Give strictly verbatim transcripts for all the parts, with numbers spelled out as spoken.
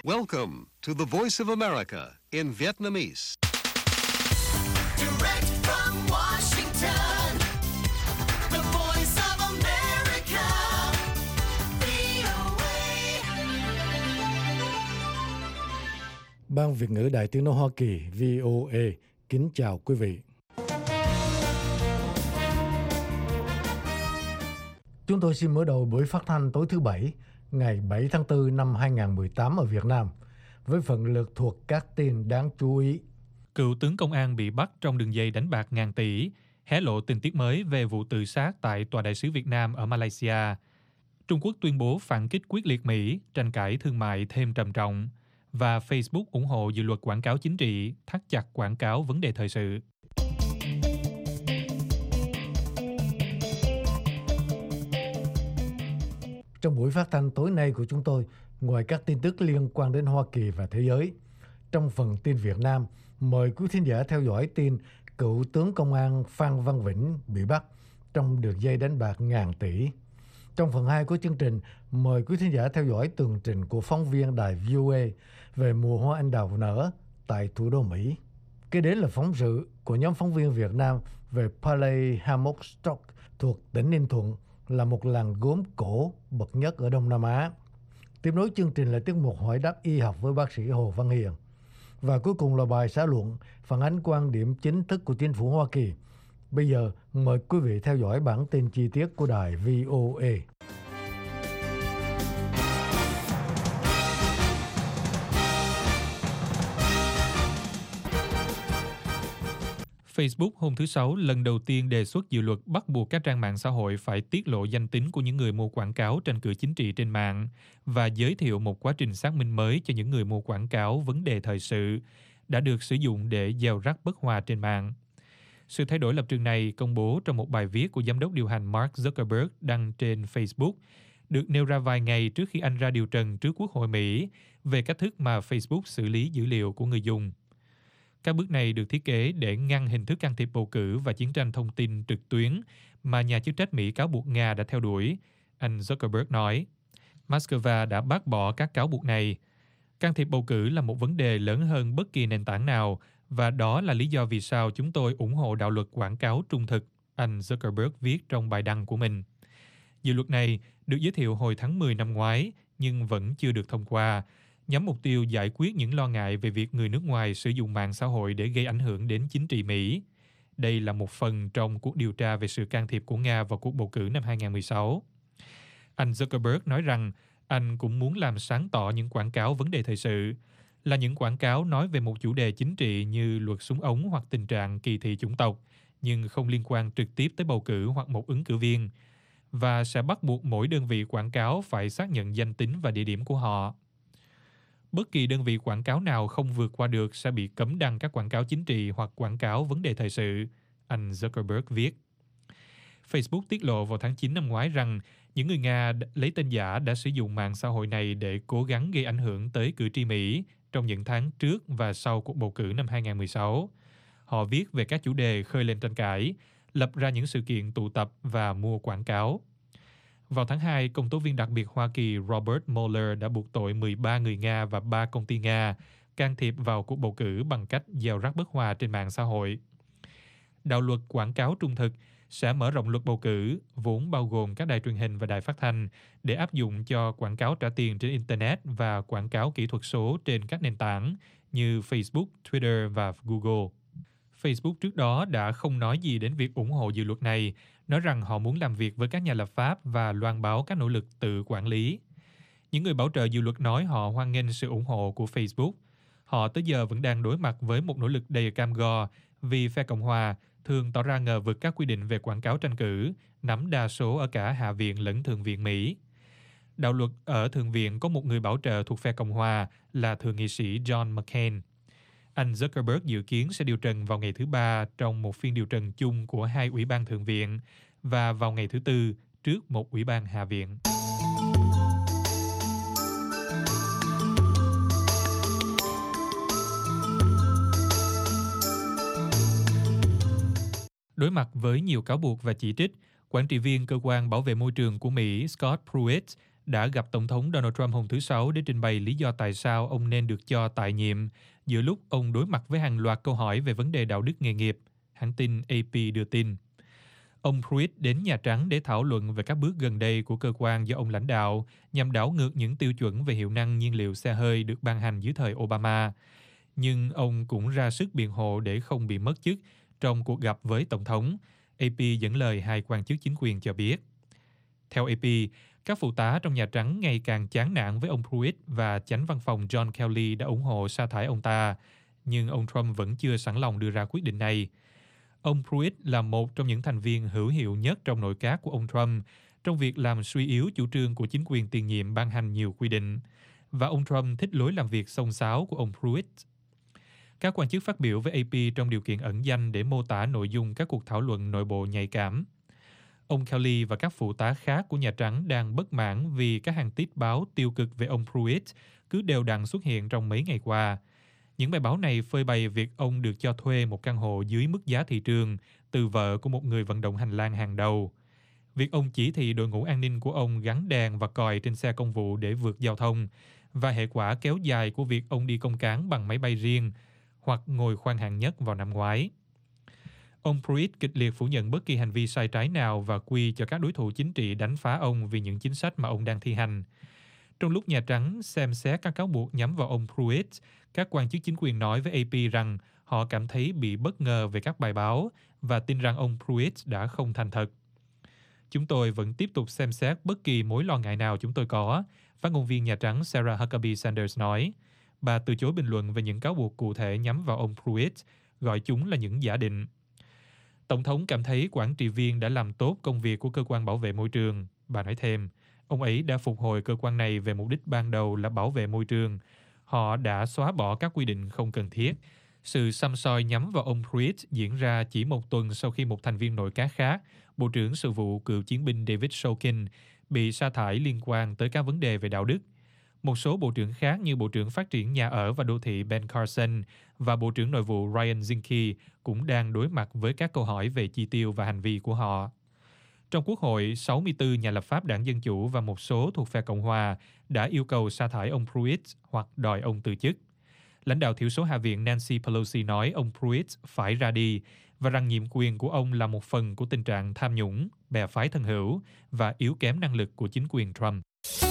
Welcome to the Voice of America in Vietnamese. Direct from Washington, the Voice of America, vê o a. Ban Việt ngữ Đài Tiếng nói Hoa Kỳ vê o a kính chào quý vị. Chúng tôi xin mở đầu buổi phát thanh tối thứ Bảy, ngày bảy tháng tư năm hai nghìn không trăm mười tám ở Việt Nam, với phần lượt thuộc các tin đáng chú ý. Cựu tướng công an bị bắt trong đường dây đánh bạc ngàn tỷ, hé lộ tình tiết mới về vụ tự sát tại Tòa đại sứ Việt Nam ở Malaysia. Trung Quốc tuyên bố phản kích quyết liệt Mỹ, tranh cãi thương mại thêm trầm trọng. Và Facebook ủng hộ dự luật quảng cáo chính trị, thắt chặt quảng cáo vấn đề thời sự. Trong buổi phát thanh tối nay của chúng tôi, ngoài các tin tức liên quan đến Hoa Kỳ và thế giới, trong phần tin Việt Nam, mời quý thính giả theo dõi tin cựu tướng công an Phan Văn Vĩnh bị bắt trong đường dây đánh bạc ngàn tỷ. Trong phần hai của chương trình, mời quý thính giả theo dõi tường trình của phóng viên đài vê o a về mùa hoa anh đào nở tại thủ đô Mỹ. Kế đến là phóng sự của nhóm phóng viên Việt Nam về Palais Hammockstock thuộc tỉnh Ninh Thuận, là một làng gốm cổ bậc nhất ở Đông Nam Á. Tiếp nối chương trình là tiết mục hỏi đáp y học với bác sĩ Hồ Văn Hiền. Và cuối cùng là bài xã luận phản ánh quan điểm chính thức của chính phủ Hoa Kỳ. Bây giờ mời quý vị theo dõi bản tin chi tiết của đài vê o a. Facebook hôm thứ Sáu lần đầu tiên đề xuất dự luật bắt buộc các trang mạng xã hội phải tiết lộ danh tính của những người mua quảng cáo tranh cử chính trị trên mạng và giới thiệu một quá trình xác minh mới cho những người mua quảng cáo vấn đề thời sự đã được sử dụng để gieo rắc bất hòa trên mạng. Sự thay đổi lập trường này công bố trong một bài viết của giám đốc điều hành Mark Zuckerberg đăng trên Facebook, được nêu ra vài ngày trước khi anh ra điều trần trước Quốc hội Mỹ về cách thức mà Facebook xử lý dữ liệu của người dùng. Các bước này được thiết kế để ngăn hình thức can thiệp bầu cử và chiến tranh thông tin trực tuyến mà nhà chức trách Mỹ cáo buộc Nga đã theo đuổi, anh Zuckerberg nói. Moscow đã bác bỏ các cáo buộc này. Can thiệp bầu cử là một vấn đề lớn hơn bất kỳ nền tảng nào, và đó là lý do vì sao chúng tôi ủng hộ đạo luật quảng cáo trung thực, anh Zuckerberg viết trong bài đăng của mình. Dự luật này được giới thiệu hồi tháng mười năm ngoái, nhưng vẫn chưa được thông qua, nhắm mục tiêu giải quyết những lo ngại về việc người nước ngoài sử dụng mạng xã hội để gây ảnh hưởng đến chính trị Mỹ. Đây là một phần trong cuộc điều tra về sự can thiệp của Nga vào cuộc bầu cử năm hai nghìn không trăm mười sáu. Anh Zuckerberg nói rằng anh cũng muốn làm sáng tỏ những quảng cáo vấn đề thời sự, là những quảng cáo nói về một chủ đề chính trị như luật súng ống hoặc tình trạng kỳ thị chủng tộc, nhưng không liên quan trực tiếp tới bầu cử hoặc một ứng cử viên, và sẽ bắt buộc mỗi đơn vị quảng cáo phải xác nhận danh tính và địa điểm của họ. Bất kỳ đơn vị quảng cáo nào không vượt qua được sẽ bị cấm đăng các quảng cáo chính trị hoặc quảng cáo vấn đề thời sự, anh Zuckerberg viết. Facebook tiết lộ vào tháng chín năm ngoái rằng những người Nga lấy tên giả đã sử dụng mạng xã hội này để cố gắng gây ảnh hưởng tới cử tri Mỹ trong những tháng trước và sau cuộc bầu cử năm hai nghìn không trăm mười sáu. Họ viết về các chủ đề khơi lên tranh cãi, lập ra những sự kiện tụ tập và mua quảng cáo. Vào tháng hai, công tố viên đặc biệt Hoa Kỳ Robert Mueller đã buộc tội mười ba người Nga và ba công ty Nga can thiệp vào cuộc bầu cử bằng cách gieo rắc bất hòa trên mạng xã hội. Đạo luật quảng cáo trung thực sẽ mở rộng luật bầu cử, vốn bao gồm các đài truyền hình và đài phát thanh, để áp dụng cho quảng cáo trả tiền trên Internet và quảng cáo kỹ thuật số trên các nền tảng như Facebook, Twitter và Google. Facebook trước đó đã không nói gì đến việc ủng hộ dự luật này, nói rằng họ muốn làm việc với các nhà lập pháp và loan báo các nỗ lực tự quản lý. Những người bảo trợ dự luật nói họ hoan nghênh sự ủng hộ của Facebook. Họ tới giờ vẫn đang đối mặt với một nỗ lực đầy cam go vì phe Cộng hòa thường tỏ ra ngờ vực các quy định về quảng cáo tranh cử, nắm đa số ở cả Hạ viện lẫn Thượng viện Mỹ. Đạo luật ở Thượng viện có một người bảo trợ thuộc phe Cộng hòa là Thượng nghị sĩ John McCain. Anh Zuckerberg dự kiến sẽ điều trần vào ngày thứ Ba trong một phiên điều trần chung của hai ủy ban Thượng viện và vào ngày thứ Tư trước một ủy ban Hạ viện. Đối mặt với nhiều cáo buộc và chỉ trích, quản trị viên cơ quan bảo vệ môi trường của Mỹ Scott Pruitt đã gặp Tổng thống Donald Trump hôm thứ Sáu để trình bày lý do tại sao ông nên được cho tại nhiệm, giữa lúc ông đối mặt với hàng loạt câu hỏi về vấn đề đạo đức nghề nghiệp, hãng tin A P đưa tin. Ông Pruitt đến Nhà Trắng để thảo luận về các bước gần đây của cơ quan do ông lãnh đạo nhằm đảo ngược những tiêu chuẩn về hiệu năng nhiên liệu xe hơi được ban hành dưới thời Obama. Nhưng ông cũng ra sức biện hộ để không bị mất chức trong cuộc gặp với Tổng thống, A P dẫn lời hai quan chức chính quyền cho biết. Theo A P, các phụ tá trong Nhà Trắng ngày càng chán nản với ông Pruitt và chánh văn phòng John Kelly đã ủng hộ sa thải ông ta, nhưng ông Trump vẫn chưa sẵn lòng đưa ra quyết định này. Ông Pruitt là một trong những thành viên hữu hiệu nhất trong nội các của ông Trump trong việc làm suy yếu chủ trương của chính quyền tiền nhiệm ban hành nhiều quy định, và ông Trump thích lối làm việc xông xáo của ông Pruitt. Các quan chức phát biểu với A P trong điều kiện ẩn danh để mô tả nội dung các cuộc thảo luận nội bộ nhạy cảm. Ông Kelly và các phụ tá khác của Nhà Trắng đang bất mãn vì các hàng tít báo tiêu cực về ông Pruitt cứ đều đặn xuất hiện trong mấy ngày qua. Những bài báo này phơi bày việc ông được cho thuê một căn hộ dưới mức giá thị trường từ vợ của một người vận động hành lang hàng đầu. Việc ông chỉ thị đội ngũ an ninh của ông gắn đèn và còi trên xe công vụ để vượt giao thông, và hệ quả kéo dài của việc ông đi công cán bằng máy bay riêng hoặc ngồi khoang hạng nhất vào năm ngoái. Ông Pruitt kịch liệt phủ nhận bất kỳ hành vi sai trái nào và quy cho các đối thủ chính trị đánh phá ông vì những chính sách mà ông đang thi hành. Trong lúc Nhà Trắng xem xét các cáo buộc nhắm vào ông Pruitt, các quan chức chính quyền nói với A P rằng họ cảm thấy bị bất ngờ về các bài báo và tin rằng ông Pruitt đã không thành thật. Chúng tôi vẫn tiếp tục xem xét bất kỳ mối lo ngại nào chúng tôi có, phát ngôn viên Nhà Trắng Sarah Huckabee Sanders nói. Bà từ chối bình luận về những cáo buộc cụ thể nhắm vào ông Pruitt, gọi chúng là những giả định. Tổng thống cảm thấy quản trị viên đã làm tốt công việc của cơ quan bảo vệ môi trường. Bà nói thêm, ông ấy đã phục hồi cơ quan này về mục đích ban đầu là bảo vệ môi trường. Họ đã xóa bỏ các quy định không cần thiết. Sự săm soi nhắm vào ông Pruitt diễn ra chỉ một tuần sau khi một thành viên nội các khác, Bộ trưởng Sự vụ cựu chiến binh David Shulkin, bị sa thải liên quan tới các vấn đề về đạo đức. Một số bộ trưởng khác như Bộ trưởng Phát triển Nhà ở và Đô thị Ben Carson và Bộ trưởng Nội vụ Ryan Zinke cũng đang đối mặt với các câu hỏi về chi tiêu và hành vi của họ. Trong Quốc hội, sáu mươi tư nhà lập pháp Đảng Dân Chủ và một số thuộc phe Cộng hòa đã yêu cầu sa thải ông Pruitt hoặc đòi ông từ chức. Lãnh đạo thiểu số Hạ viện Nancy Pelosi nói ông Pruitt phải ra đi và rằng nhiệm quyền của ông là một phần của tình trạng tham nhũng, bè phái thân hữu và yếu kém năng lực của chính quyền Trump.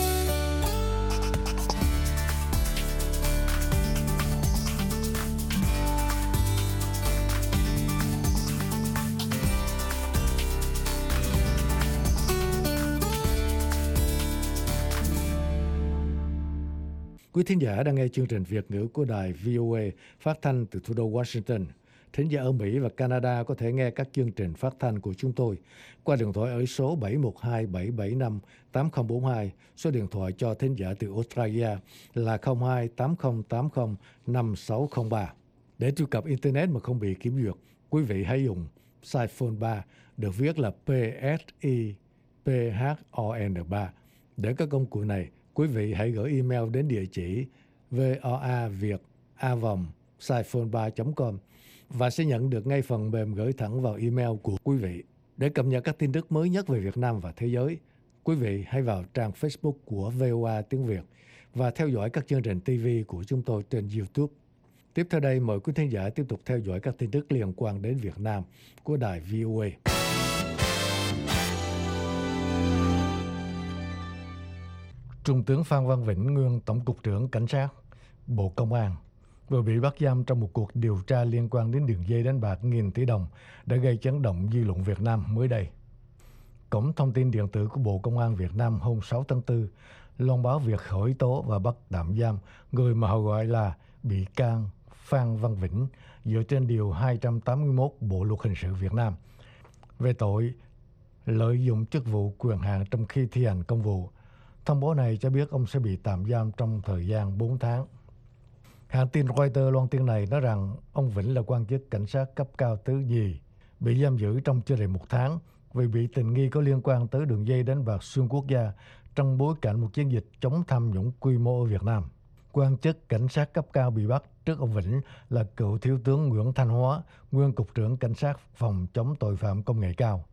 Quý thính giả đang nghe chương trình Việt ngữ của đài vê o a phát thanh từ thủ đô Washington. Thính giả ở Mỹ và Canada có thể nghe các chương trình phát thanh của chúng tôi qua điện thoại ở số bảy một hai bảy bảy năm tám không bốn hai, số điện thoại cho thính giả từ Australia là không hai tám không tám không năm sáu không ba. Để truy cập Internet mà không bị kiểm duyệt, quý vị hãy dùng Psiphone ba, được viết là P S I P H O N ba. Để các công cụ này, quý vị hãy gửi email đến địa chỉ voaviet a vòng psiphone ba chấm com và sẽ nhận được ngay phần mềm gửi thẳng vào email của quý vị. Để cập nhật các tin tức mới nhất về Việt Nam và thế giới, quý vị hãy vào trang Facebook của vê o a tiếng Việt và theo dõi các chương trình ti vi của chúng tôi trên YouTube. Tiếp theo đây, mời quý thính giả tiếp tục theo dõi các tin tức liên quan đến Việt Nam của đài vê o a. Trung tướng Phan Văn Vĩnh, nguyên Tổng cục trưởng Cảnh sát Bộ Công an, vừa bị bắt giam trong một cuộc điều tra liên quan đến đường dây đánh bạc nghìn tỷ đồng đã gây chấn động dư luận Việt Nam mới đây. Cổng thông tin điện tử của Bộ Công an Việt Nam hôm sáu tháng tư loan báo việc khởi tố và bắt tạm giam người mà họ gọi là bị can Phan Văn Vĩnh dựa trên điều hai trăm tám mươi mốt Bộ luật hình sự Việt Nam về tội lợi dụng chức vụ quyền hạn trong khi thi hành công vụ. Thông báo này cho biết ông sẽ bị tạm giam trong thời gian bốn tháng. Hãng tin Reuters loan tin này nói rằng ông Vĩnh là quan chức cảnh sát cấp cao thứ nhì, bị giam giữ trong chưa đầy một tháng vì bị tình nghi có liên quan tới đường dây đánh bạc xuyên quốc gia trong bối cảnh một chiến dịch chống tham nhũng quy mô ở Việt Nam. Quan chức cảnh sát cấp cao bị bắt trước ông Vĩnh là cựu thiếu tướng Nguyễn Thanh Hóa, nguyên cục trưởng cảnh sát phòng chống tội phạm công nghệ cao.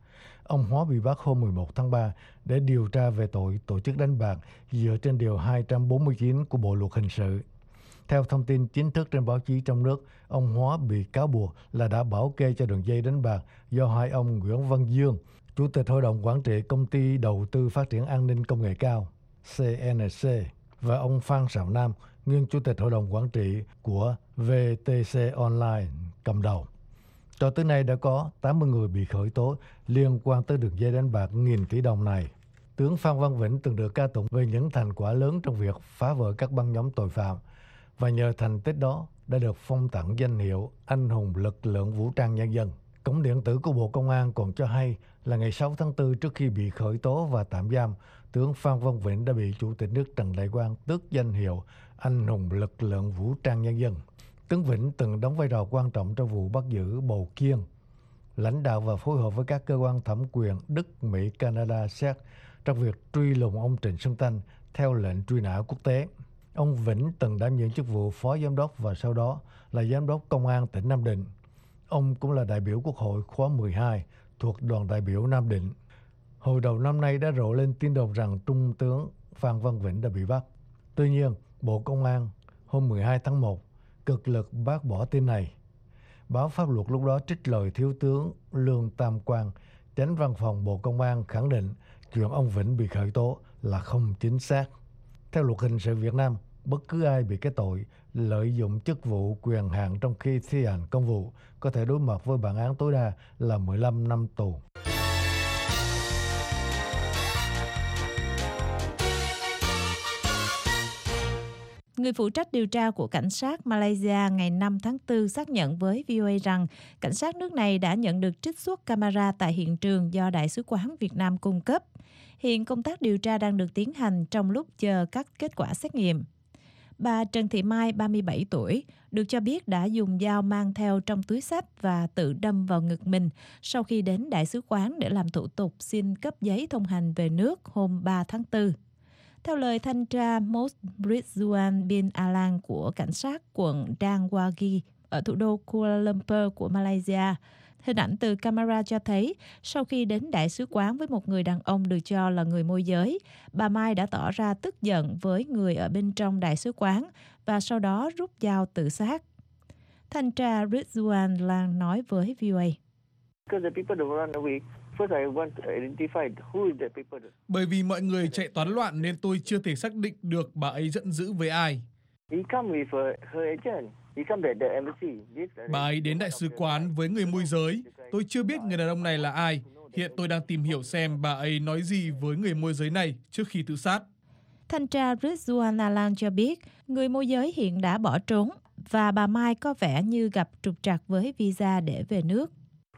Ông Hóa bị bắt hôm mười một tháng ba để điều tra về tội tổ chức đánh bạc dựa trên điều hai trăm bốn mươi chín của Bộ Luật Hình sự. Theo thông tin chính thức trên báo chí trong nước, ông Hóa bị cáo buộc là đã bảo kê cho đường dây đánh bạc do hai ông Nguyễn Văn Dương, Chủ tịch Hội đồng Quản trị Công ty Đầu tư Phát triển An ninh Công nghệ cao xê en xê và ông Phan Sào Nam, nguyên Chủ tịch Hội đồng Quản trị của vê tê xê Online cầm đầu. Cho tới nay đã có tám mươi người bị khởi tố liên quan tới đường dây đánh bạc nghìn tỷ đồng này. Tướng Phan Văn Vĩnh từng được ca tụng về những thành quả lớn trong việc phá vỡ các băng nhóm tội phạm, và nhờ thành tích đó đã được phong tặng danh hiệu Anh hùng lực lượng vũ trang nhân dân. Cổng điện tử của Bộ Công an còn cho hay là ngày sáu tháng tư, trước khi bị khởi tố và tạm giam, tướng Phan Văn Vĩnh đã bị Chủ tịch nước Trần Đại Quang tước danh hiệu Anh hùng lực lượng vũ trang nhân dân. Tướng Vĩnh từng đóng vai trò quan trọng trong vụ bắt giữ Bầu Kiên, lãnh đạo và phối hợp với các cơ quan thẩm quyền Đức, Mỹ, Canada, Séc trong việc truy lùng ông Trịnh Xuân Thanh theo lệnh truy nã quốc tế. Ông Vĩnh từng đảm nhiệm chức vụ phó giám đốc và sau đó là giám đốc công an tỉnh Nam Định. Ông cũng là đại biểu Quốc hội khóa mười hai thuộc đoàn đại biểu Nam Định. Hồi đầu năm nay đã rộ lên tin đồn rằng Trung tướng Phan Văn Vĩnh đã bị bắt. Tuy nhiên, Bộ Công an hôm mười hai tháng một cực lực bác bỏ tin này. Báo Pháp luật lúc đó trích lời Thiếu tướng Lương Tam Quang, Chánh Văn phòng Bộ Công an khẳng định chuyện ông Vĩnh bị khởi tố là không chính xác. Theo luật hình sự Việt Nam, bất cứ ai bị cái tội lợi dụng chức vụ quyền hạn trong khi thi hành công vụ có thể đối mặt với bản án tối đa là mười lăm năm tù. Người phụ trách điều tra của cảnh sát Malaysia ngày năm tháng tư xác nhận với vê o a rằng cảnh sát nước này đã nhận được trích xuất camera tại hiện trường do Đại sứ quán Việt Nam cung cấp. Hiện công tác điều tra đang được tiến hành trong lúc chờ các kết quả xét nghiệm. Bà Trần Thị Mai, ba mươi bảy tuổi, được cho biết đã dùng dao mang theo trong túi xách và tự đâm vào ngực mình sau khi đến Đại sứ quán để làm thủ tục xin cấp giấy thông hành về nước hôm ba tháng tư. Theo lời thanh tra Mos Rizwan bin Alang của cảnh sát quận Dang Wagi ở thủ đô Kuala Lumpur của Malaysia, hình ảnh từ camera cho thấy sau khi đến đại sứ quán với một người đàn ông được cho là người môi giới, bà Mai đã tỏ ra tức giận với người ở bên trong đại sứ quán và sau đó rút dao tự sát. Thanh tra Rizwan Lang nói với vê o a. Bởi vì mọi người chạy toán loạn nên tôi chưa thể xác định được bà ấy giận dữ với ai. Bà ấy đến đại sứ quán với người môi giới. Tôi chưa biết người đàn ông này là ai. Hiện tôi đang tìm hiểu xem bà ấy nói gì với người môi giới này trước khi tự sát. Thanh tra Rizwan Alan cho biết người môi giới hiện đã bỏ trốn và bà Mai có vẻ như gặp trục trặc với visa để về nước.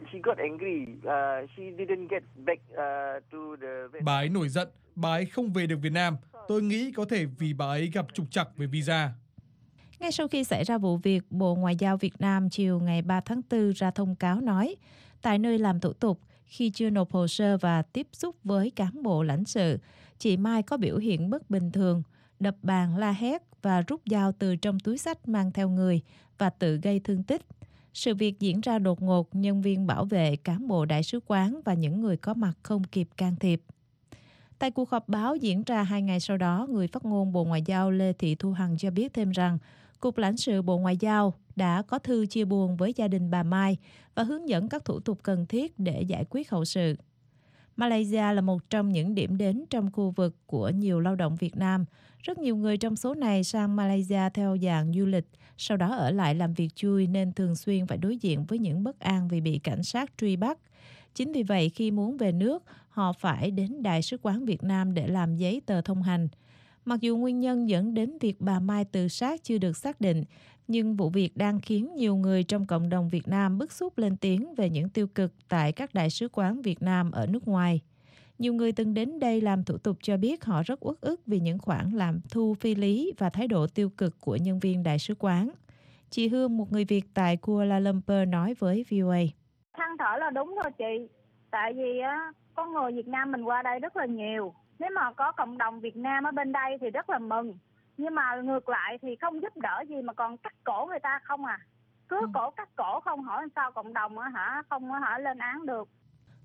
Bà ấy nổi giận, bà ấy không về được Việt Nam. Tôi nghĩ có thể vì bà ấy gặp trục trặc về visa. Ngay sau khi xảy ra vụ việc, Bộ Ngoại giao Việt Nam chiều ngày ba tháng tư ra thông cáo nói, tại nơi làm thủ tục, khi chưa nộp hồ sơ và tiếp xúc với cán bộ lãnh sự, chị Mai có biểu hiện bất bình thường, đập bàn la hét và rút dao từ trong túi xách mang theo người và tự gây thương tích. Sự việc diễn ra đột ngột, nhân viên bảo vệ, cán bộ đại sứ quán và những người có mặt không kịp can thiệp. Tại cuộc họp báo diễn ra hai ngày sau đó, người phát ngôn Bộ Ngoại giao Lê Thị Thu Hằng cho biết thêm rằng Cục lãnh sự Bộ Ngoại giao đã có thư chia buồn với gia đình bà Mai và hướng dẫn các thủ tục cần thiết để giải quyết hậu sự. Malaysia là một trong những điểm đến trong khu vực của nhiều lao động Việt Nam. Rất nhiều người trong số này sang Malaysia theo dạng du lịch, sau đó ở lại làm việc chui nên thường xuyên phải đối diện với những bất an vì bị cảnh sát truy bắt. Chính vì vậy, khi muốn về nước, họ phải đến Đại sứ quán Việt Nam để làm giấy tờ thông hành. Mặc dù nguyên nhân dẫn đến việc bà Mai tự sát chưa được xác định, nhưng vụ việc đang khiến nhiều người trong cộng đồng Việt Nam bức xúc lên tiếng về những tiêu cực tại các đại sứ quán Việt Nam ở nước ngoài. Nhiều người từng đến đây làm thủ tục cho biết họ rất uất ức vì những khoản làm thu phi lý và thái độ tiêu cực của nhân viên đại sứ quán. Chị Hương, một người Việt tại Kuala Lumpur nói với vê o a. Than thở là đúng thôi chị, tại vì á, con người Việt Nam mình qua đây rất là nhiều. Nếu mà có cộng đồng Việt Nam ở bên đây thì rất là mừng. Nhưng mà ngược lại thì không giúp đỡ gì mà còn cắt cổ người ta không à. Cứ cổ cắt cổ không, hỏi sao cộng đồng á hả không á hả lên án được.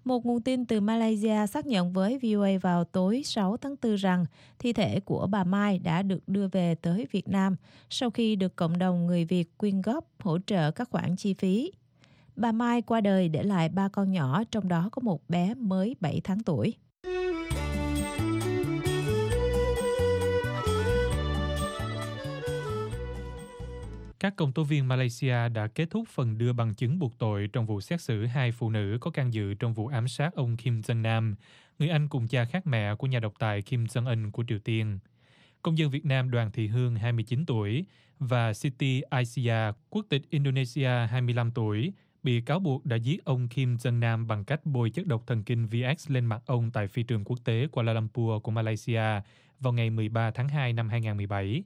Một nguồn tin từ Malaysia xác nhận với vê o a vào tối sáu tháng tư rằng thi thể của bà Mai đã được đưa về tới Việt Nam sau khi được cộng đồng người Việt quyên góp hỗ trợ các khoản chi phí. Bà Mai qua đời để lại ba con nhỏ, trong đó có một bé mới bảy tháng tuổi. Các công tố viên Malaysia đã kết thúc phần đưa bằng chứng buộc tội trong vụ xét xử hai phụ nữ có can dự trong vụ ám sát ông Kim Jong Nam, người anh cùng cha khác mẹ của nhà độc tài Kim Jong Un của Triều Tiên. Công dân Việt Nam Đoàn Thị Hương, hai mươi chín tuổi, và Siti Aisyah, quốc tịch Indonesia, hai mươi lăm tuổi, bị cáo buộc đã giết ông Kim Jong Nam bằng cách bôi chất độc thần kinh vê ích lên mặt ông tại phi trường quốc tế Kuala Lumpur của Malaysia vào ngày mười ba tháng hai năm hai nghìn không trăm mười bảy.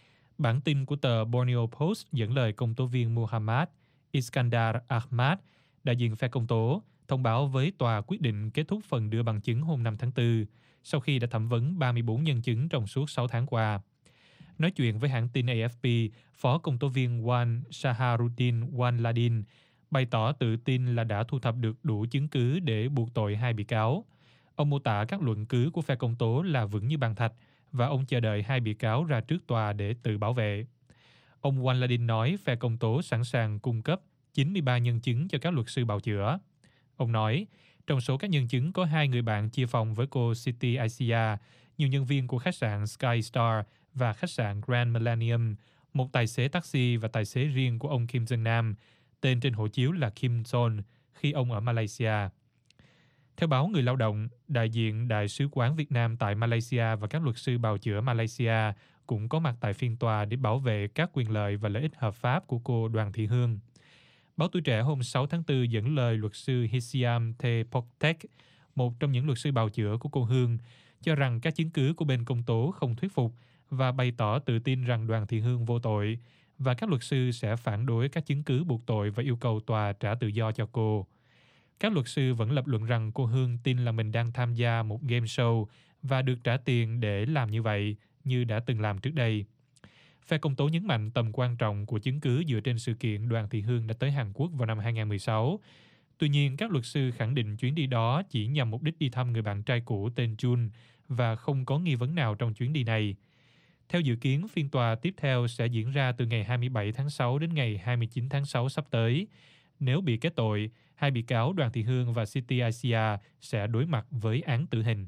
Bản tin của tờ Borneo Post dẫn lời công tố viên Muhammad Iskandar Ahmad, đại diện phe công tố, thông báo với tòa quyết định kết thúc phần đưa bằng chứng hôm năm tháng tư, sau khi đã thẩm vấn ba mươi bốn nhân chứng trong suốt sáu tháng qua. Nói chuyện với hãng tin a ép pê, Phó Công tố viên Wan Shaharuddin Wan Ladin bày tỏ tự tin là đã thu thập được đủ chứng cứ để buộc tội hai bị cáo. Ông mô tả các luận cứ của phe công tố là vững như bàn thạch, và ông chờ đợi hai bị cáo ra trước tòa để tự bảo vệ. Ông Wan Ladin nói phe công tố sẵn sàng cung cấp chín mươi ba nhân chứng cho các luật sư bào chữa. Ông nói, trong số các nhân chứng có hai người bạn chia phòng với cô Siti Aisyah, nhiều nhân viên của khách sạn Sky Star và khách sạn Grand Millennium, một tài xế taxi và tài xế riêng của ông Kim Jong Nam, tên trên hộ chiếu là Kim Son, khi ông ở Malaysia. Theo báo Người Lao động, đại diện Đại sứ quán Việt Nam tại Malaysia và các luật sư bào chữa Malaysia cũng có mặt tại phiên tòa để bảo vệ các quyền lợi và lợi ích hợp pháp của cô Đoàn Thị Hương. Báo Tuổi Trẻ hôm sáu tháng tư dẫn lời luật sư Hisiam Thepoktek, một trong những luật sư bào chữa của cô Hương, cho rằng các chứng cứ của bên công tố không thuyết phục và bày tỏ tự tin rằng Đoàn Thị Hương vô tội, và các luật sư sẽ phản đối các chứng cứ buộc tội và yêu cầu tòa trả tự do cho cô. Các luật sư vẫn lập luận rằng cô Hương tin là mình đang tham gia một game show và được trả tiền để làm như vậy, như đã từng làm trước đây. Phe công tố nhấn mạnh tầm quan trọng của chứng cứ dựa trên sự kiện Đoàn Thị Hương đã tới Hàn Quốc vào năm hai nghìn không trăm mười sáu. Tuy nhiên, các luật sư khẳng định chuyến đi đó chỉ nhằm mục đích đi thăm người bạn trai cũ tên Jun và không có nghi vấn nào trong chuyến đi này. Theo dự kiến, phiên tòa tiếp theo sẽ diễn ra từ ngày hai mươi bảy tháng sáu đến ngày hai mươi chín tháng sáu sắp tới. Nếu bị kết tội, hai bị cáo Đoàn Thị Hương và Siti Aisyah sẽ đối mặt với án tử hình.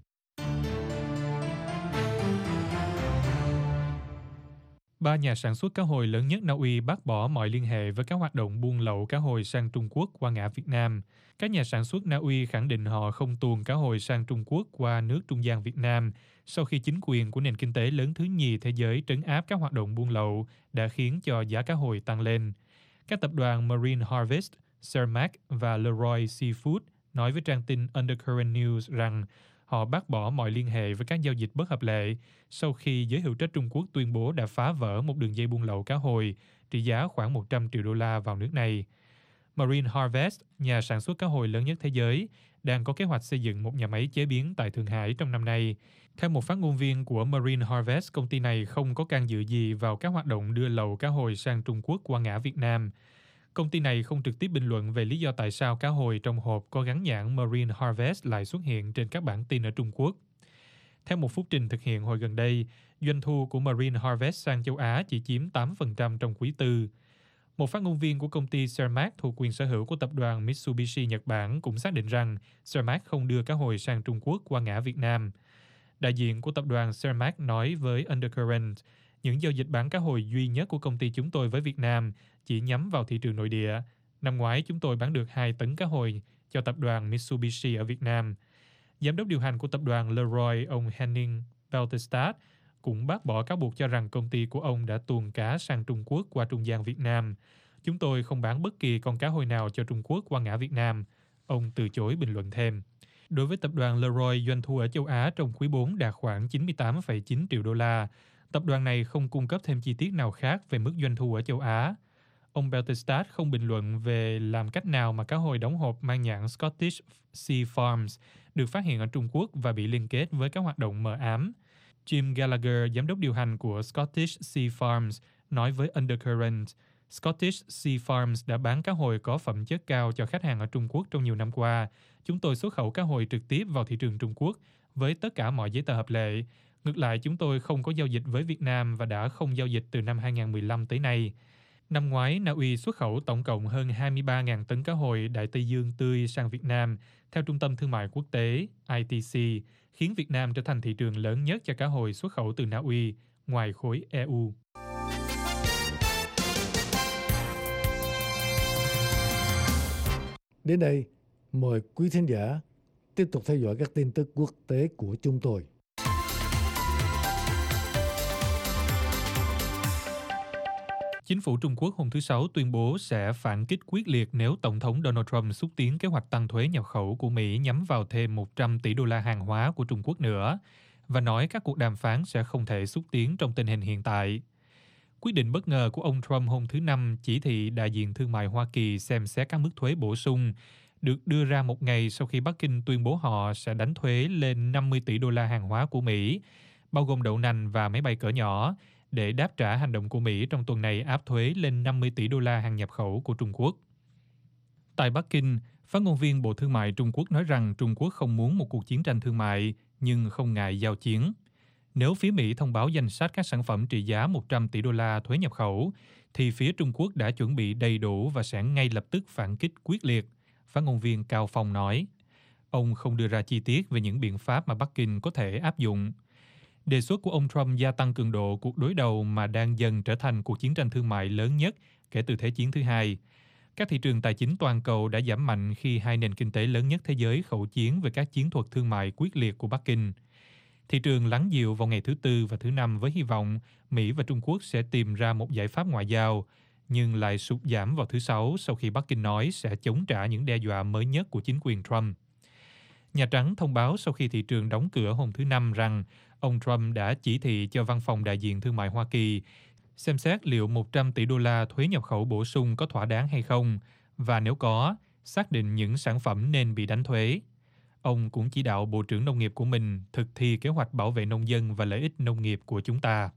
Ba nhà sản xuất cá hồi lớn nhất Na Uy bác bỏ mọi liên hệ với các hoạt động buôn lậu cá hồi sang Trung Quốc qua ngã Việt Nam. Các nhà sản xuất Na Uy khẳng định họ không tuồn cá hồi sang Trung Quốc qua nước trung gian Việt Nam, sau khi chính quyền của nền kinh tế lớn thứ nhì thế giới trấn áp các hoạt động buôn lậu đã khiến cho giá cá hồi tăng lên. Các tập đoàn Marine Harvest, Cermaq và Leroy Seafood nói với trang tin Undercurrent News rằng họ bác bỏ mọi liên hệ với các giao dịch bất hợp lệ sau khi giới hữu trách Trung Quốc tuyên bố đã phá vỡ một đường dây buôn lậu cá hồi trị giá khoảng một trăm triệu đô la vào nước này. Marine Harvest, nhà sản xuất cá hồi lớn nhất thế giới, đang có kế hoạch xây dựng một nhà máy chế biến tại Thượng Hải trong năm nay. Theo một phát ngôn viên của Marine Harvest, công ty này không có can dự gì vào các hoạt động đưa lậu cá hồi sang Trung Quốc qua ngã Việt Nam. Công ty này không trực tiếp bình luận về lý do tại sao cá hồi trong hộp có gắn nhãn Marine Harvest lại xuất hiện trên các bản tin ở Trung Quốc. Theo một phúc trình thực hiện hồi gần đây, doanh thu của Marine Harvest sang châu Á chỉ chiếm tám phần trăm trong quý tư. Một phát ngôn viên của công ty Cermaq thuộc quyền sở hữu của tập đoàn Mitsubishi Nhật Bản cũng xác định rằng Cermaq không đưa cá hồi sang Trung Quốc qua ngã Việt Nam. Đại diện của tập đoàn Cermaq nói với Undercurrent, những giao dịch bán cá hồi duy nhất của công ty chúng tôi với Việt Nam chỉ nhắm vào thị trường nội địa. Năm ngoái chúng tôi bán được hai tấn cá hồi cho tập đoàn Mitsubishi ở Việt Nam. Giám đốc điều hành của tập đoàn Leroy, ông Henning Beltestad, cũng bác bỏ cáo buộc cho rằng công ty của ông đã tuồn cá sang Trung Quốc qua trung gian Việt Nam. Chúng tôi không bán bất kỳ con cá hồi nào cho Trung Quốc qua ngã Việt Nam. Ông từ chối bình luận thêm. Đối với tập đoàn Leroy, doanh thu ở châu Á trong quý bốn đạt khoảng chín mươi tám phẩy chín triệu đô la. Tập đoàn này không cung cấp thêm chi tiết nào khác về mức doanh thu ở châu Á. Ông Beltestad không bình luận về làm cách nào mà cá hồi đóng hộp mang nhãn Scottish Sea Farms được phát hiện ở Trung Quốc và bị liên kết với các hoạt động mờ ám. Jim Gallagher, giám đốc điều hành của Scottish Sea Farms, nói với Undercurrent, Scottish Sea Farms đã bán cá hồi có phẩm chất cao cho khách hàng ở Trung Quốc trong nhiều năm qua, Chúng tôi xuất khẩu cá hồi trực tiếp vào thị trường Trung Quốc với tất cả mọi giấy tờ hợp lệ. Ngược lại, chúng tôi không có giao dịch với Việt Nam và đã không giao dịch từ năm hai không một lăm tới nay. Năm ngoái, Na Uy xuất khẩu tổng cộng hơn hai mươi ba nghìn tấn cá hồi Đại Tây Dương tươi sang Việt Nam, theo Trung tâm Thương mại Quốc tế I T C, khiến Việt Nam trở thành thị trường lớn nhất cho cá hồi xuất khẩu từ Na Uy, ngoài khối E U. Đến đây, mời quý thính giả tiếp tục theo dõi các tin tức quốc tế của chúng tôi. Chính phủ Trung Quốc hôm thứ Sáu tuyên bố sẽ phản kích quyết liệt nếu Tổng thống Donald Trump xúc tiến kế hoạch tăng thuế nhập khẩu của Mỹ nhắm vào thêm một trăm tỷ đô la hàng hóa của Trung Quốc nữa, và nói các cuộc đàm phán sẽ không thể xúc tiến trong tình hình hiện tại. Quyết định bất ngờ của ông Trump hôm thứ Năm chỉ thị đại diện thương mại Hoa Kỳ xem xét các mức thuế bổ sung, được đưa ra một ngày sau khi Bắc Kinh tuyên bố họ sẽ đánh thuế lên năm mươi tỷ đô la hàng hóa của Mỹ, bao gồm đậu nành và máy bay cỡ nhỏ, để đáp trả hành động của Mỹ trong tuần này áp thuế lên năm mươi tỷ đô la hàng nhập khẩu của Trung Quốc. Tại Bắc Kinh, phát ngôn viên Bộ Thương mại Trung Quốc nói rằng Trung Quốc không muốn một cuộc chiến tranh thương mại, nhưng không ngại giao chiến. Nếu phía Mỹ thông báo danh sách các sản phẩm trị giá một trăm tỷ đô la thuế nhập khẩu, thì phía Trung Quốc đã chuẩn bị đầy đủ và sẽ ngay lập tức phản kích quyết liệt, phát ngôn viên Cao Phong nói. Ông không đưa ra chi tiết về những biện pháp mà Bắc Kinh có thể áp dụng. Đề xuất của ông Trump gia tăng cường độ cuộc đối đầu mà đang dần trở thành cuộc chiến tranh thương mại lớn nhất kể từ Thế chiến thứ hai. Các thị trường tài chính toàn cầu đã giảm mạnh khi hai nền kinh tế lớn nhất thế giới khẩu chiến về các chiến thuật thương mại quyết liệt của Bắc Kinh. Thị trường lắng dịu vào ngày thứ Tư và thứ Năm với hy vọng Mỹ và Trung Quốc sẽ tìm ra một giải pháp ngoại giao, nhưng lại sụt giảm vào thứ Sáu sau khi Bắc Kinh nói sẽ chống trả những đe dọa mới nhất của chính quyền Trump. Nhà Trắng thông báo sau khi thị trường đóng cửa hôm thứ Năm rằng ông Trump đã chỉ thị cho Văn phòng Đại diện Thương mại Hoa Kỳ xem xét liệu một trăm tỷ đô la thuế nhập khẩu bổ sung có thỏa đáng hay không, và nếu có, xác định những sản phẩm nên bị đánh thuế. Ông cũng chỉ đạo Bộ trưởng Nông nghiệp của mình thực thi kế hoạch bảo vệ nông dân và lợi ích nông nghiệp của chúng ta.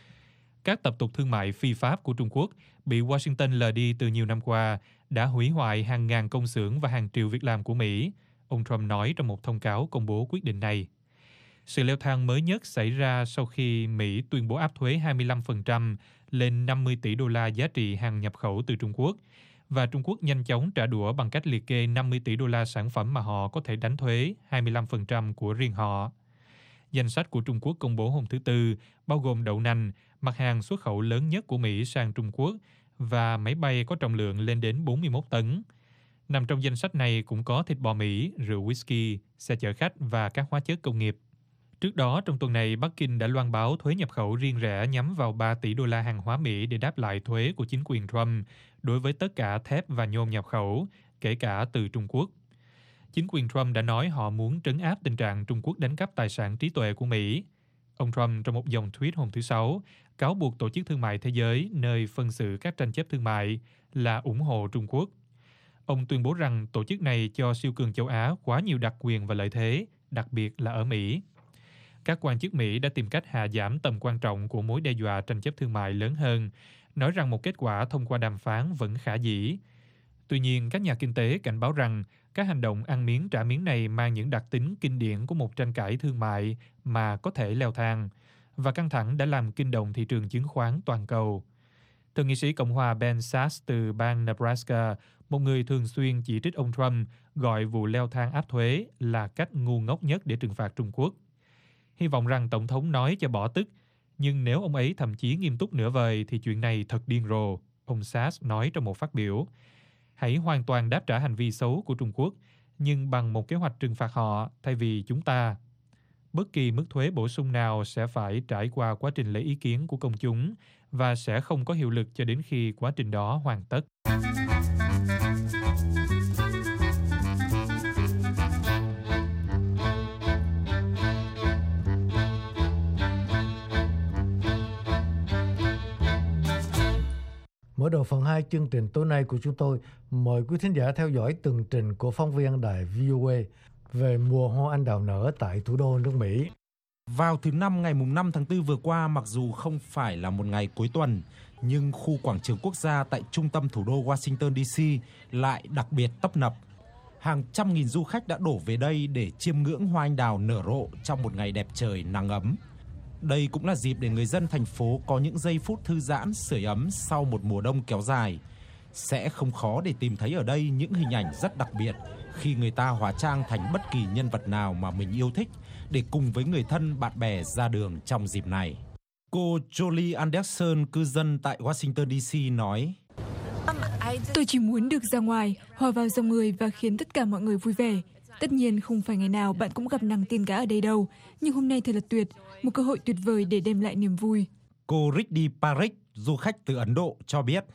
Các tập tục thương mại phi pháp của Trung Quốc bị Washington lờ đi từ nhiều năm qua đã hủy hoại hàng ngàn công xưởng và hàng triệu việc làm của Mỹ, ông Trump nói trong một thông cáo công bố quyết định này. Sự leo thang mới nhất xảy ra sau khi Mỹ tuyên bố áp thuế hai mươi lăm phần trăm lên năm mươi tỷ đô la giá trị hàng nhập khẩu từ Trung Quốc, và Trung Quốc nhanh chóng trả đũa bằng cách liệt kê năm mươi tỷ đô la sản phẩm mà họ có thể đánh thuế hai mươi lăm phần trăm của riêng họ. Danh sách của Trung Quốc công bố hôm thứ Tư bao gồm đậu nành, mặt hàng xuất khẩu lớn nhất của Mỹ sang Trung Quốc, và máy bay có trọng lượng lên đến bốn mươi mốt tấn. Nằm trong danh sách này cũng có thịt bò Mỹ, rượu whisky, xe chở khách và các hóa chất công nghiệp. Trước đó, trong tuần này, Bắc Kinh đã loan báo thuế nhập khẩu riêng rẽ nhắm vào ba tỷ đô la hàng hóa Mỹ để đáp lại thuế của chính quyền Trump đối với tất cả thép và nhôm nhập khẩu, kể cả từ Trung Quốc. Chính quyền Trump đã nói họ muốn trấn áp tình trạng Trung Quốc đánh cắp tài sản trí tuệ của Mỹ. Ông Trump trong một dòng tweet hôm thứ Sáu cáo buộc Tổ chức Thương mại Thế giới, nơi phân xử các tranh chấp thương mại, là ủng hộ Trung Quốc. Ông tuyên bố rằng tổ chức này cho siêu cường châu Á quá nhiều đặc quyền và lợi thế, đặc biệt là ở Mỹ. Các quan chức Mỹ đã tìm cách hạ giảm tầm quan trọng của mối đe dọa tranh chấp thương mại lớn hơn, nói rằng một kết quả thông qua đàm phán vẫn khả dĩ. Tuy nhiên, các nhà kinh tế cảnh báo rằng các hành động ăn miếng trả miếng này mang những đặc tính kinh điển của một tranh cãi thương mại mà có thể leo thang, và căng thẳng đã làm kinh động thị trường chứng khoán toàn cầu. Thượng nghị sĩ Cộng hòa Ben Sasse từ bang Nebraska, một người thường xuyên chỉ trích ông Trump, gọi vụ leo thang áp thuế là cách ngu ngốc nhất để trừng phạt Trung Quốc. Hy vọng rằng Tổng thống nói cho bỏ tức, nhưng nếu ông ấy thậm chí nghiêm túc nửa vời thì chuyện này thật điên rồ, ông Sasse nói trong một phát biểu. Hãy hoàn toàn đáp trả hành vi xấu của Trung Quốc, nhưng bằng một kế hoạch trừng phạt họ thay vì chúng ta. Bất kỳ mức thuế bổ sung nào sẽ phải trải qua quá trình lấy ý kiến của công chúng và sẽ không có hiệu lực cho đến khi quá trình đó hoàn tất. Mở đầu phần hai chương trình tối nay của chúng tôi, mời quý thính giả theo dõi tường trình của phóng viên đài vê o a về mùa hoa anh đào nở tại thủ đô nước Mỹ. Vào thứ Năm ngày năm tháng tư vừa qua, mặc dù không phải là một ngày cuối tuần, nhưng khu quảng trường quốc gia tại trung tâm thủ đô Washington D C lại đặc biệt tấp nập. Hàng trăm nghìn du khách đã đổ về đây để chiêm ngưỡng hoa anh đào nở rộ trong một ngày đẹp trời nắng ấm. Đây cũng là dịp để người dân thành phố có những giây phút thư giãn, sưởi ấm sau một mùa đông kéo dài. Sẽ không khó để tìm thấy ở đây những hình ảnh rất đặc biệt khi người ta hóa trang thành bất kỳ nhân vật nào mà mình yêu thích để cùng với người thân bạn bè ra đường trong dịp này. Cô Jolie Anderson, cư dân tại Washington đê xê nói: Tôi chỉ muốn được ra ngoài, hòa vào dòng người và khiến tất cả mọi người vui vẻ. Tất nhiên không phải ngày nào bạn cũng gặp nàng tiên cá ở đây đâu, nhưng hôm nay thật là tuyệt, một cơ hội tuyệt vời để đem lại niềm vui. Cô Riddhi Parikh, du khách từ Ấn Độ cho biết: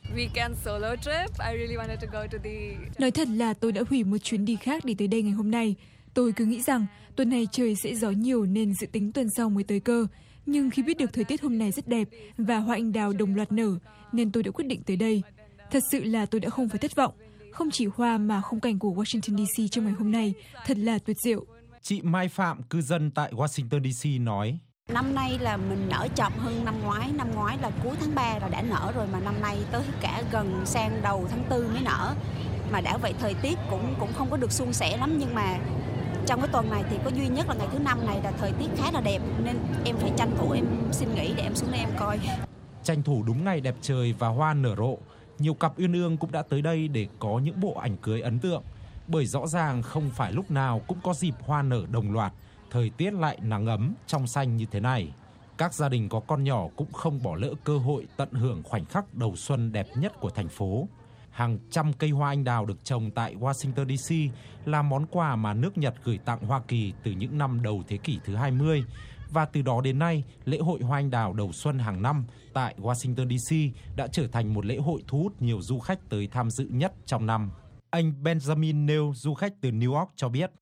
Nói thật là tôi đã hủy một chuyến đi khác để tới đây ngày hôm nay. Tôi cứ nghĩ rằng tuần này trời sẽ gió nhiều nên dự tính tuần sau mới tới cơ. Nhưng khi biết được thời tiết hôm nay rất đẹp và hoa anh đào đồng loạt nở nên tôi đã quyết định tới đây. Thật sự là tôi đã không phải thất vọng. Không chỉ hoa mà khung cảnh của Washington đê xê trong ngày hôm nay thật là tuyệt diệu. Chị Mai Phạm, cư dân tại Washington đê xê nói: Năm nay là mình nở chậm hơn năm ngoái. Năm ngoái là cuối tháng ba là đã nở rồi, mà năm nay tới cả gần sang đầu tháng tư mới nở. Mà đã vậy thời tiết cũng cũng không có được suôn sẻ lắm, nhưng mà trong cái tuần này thì có duy nhất là ngày thứ năm này là thời tiết khá là đẹp nên em phải tranh thủ em xin nghỉ để em xuống đây em coi. Tranh thủ đúng ngày đẹp trời và hoa nở rộ, nhiều cặp uyên ương cũng đã tới đây để có những bộ ảnh cưới ấn tượng. Bởi rõ ràng không phải lúc nào cũng có dịp hoa nở đồng loạt, thời tiết lại nắng ấm, trong xanh như thế này. Các gia đình có con nhỏ cũng không bỏ lỡ cơ hội tận hưởng khoảnh khắc đầu xuân đẹp nhất của thành phố. Hàng trăm cây hoa anh đào được trồng tại Washington đê xê là món quà mà nước Nhật gửi tặng Hoa Kỳ từ những năm đầu thế kỷ thứ hai mươi. Và từ đó đến nay, lễ hội hoa anh đào đầu xuân hàng năm tại Washington đê xê đã trở thành một lễ hội thu hút nhiều du khách tới tham dự nhất trong năm. Anh Benjamin Neal, du khách từ New York cho biết: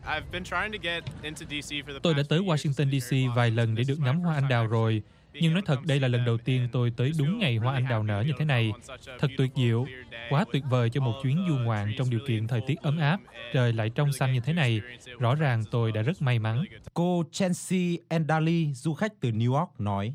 Tôi đã tới Washington đê xê vài lần để được ngắm hoa anh đào rồi. Nhưng nói thật đây là lần đầu tiên tôi tới đúng ngày hoa anh đào nở như thế này. Thật tuyệt diệu, quá tuyệt vời cho một chuyến du ngoạn trong điều kiện thời tiết ấm áp, trời lại trong xanh như thế này. Rõ ràng tôi đã rất may mắn. Cô Chancy Endali, du khách từ New York nói: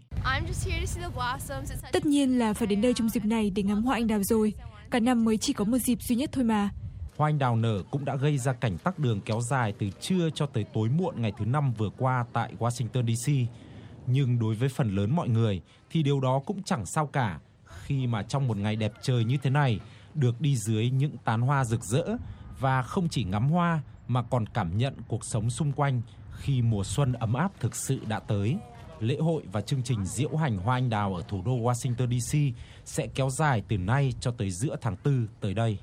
Tất nhiên là phải đến đây trong dịp này để ngắm hoa anh đào rồi. Cả năm mới chỉ có một dịp duy nhất thôi mà. Hoa anh đào nở cũng đã gây ra cảnh tắc đường kéo dài từ trưa cho tới tối muộn ngày thứ năm vừa qua tại Washington đê xê. Nhưng đối với phần lớn mọi người thì điều đó cũng chẳng sao cả, khi mà trong một ngày đẹp trời như thế này được đi dưới những tán hoa rực rỡ và không chỉ ngắm hoa mà còn cảm nhận cuộc sống xung quanh khi mùa xuân ấm áp thực sự đã tới. Lễ hội và chương trình diễu hành hoa anh đào ở thủ đô Washington đê xê sẽ kéo dài từ nay cho tới giữa tháng tư tới đây.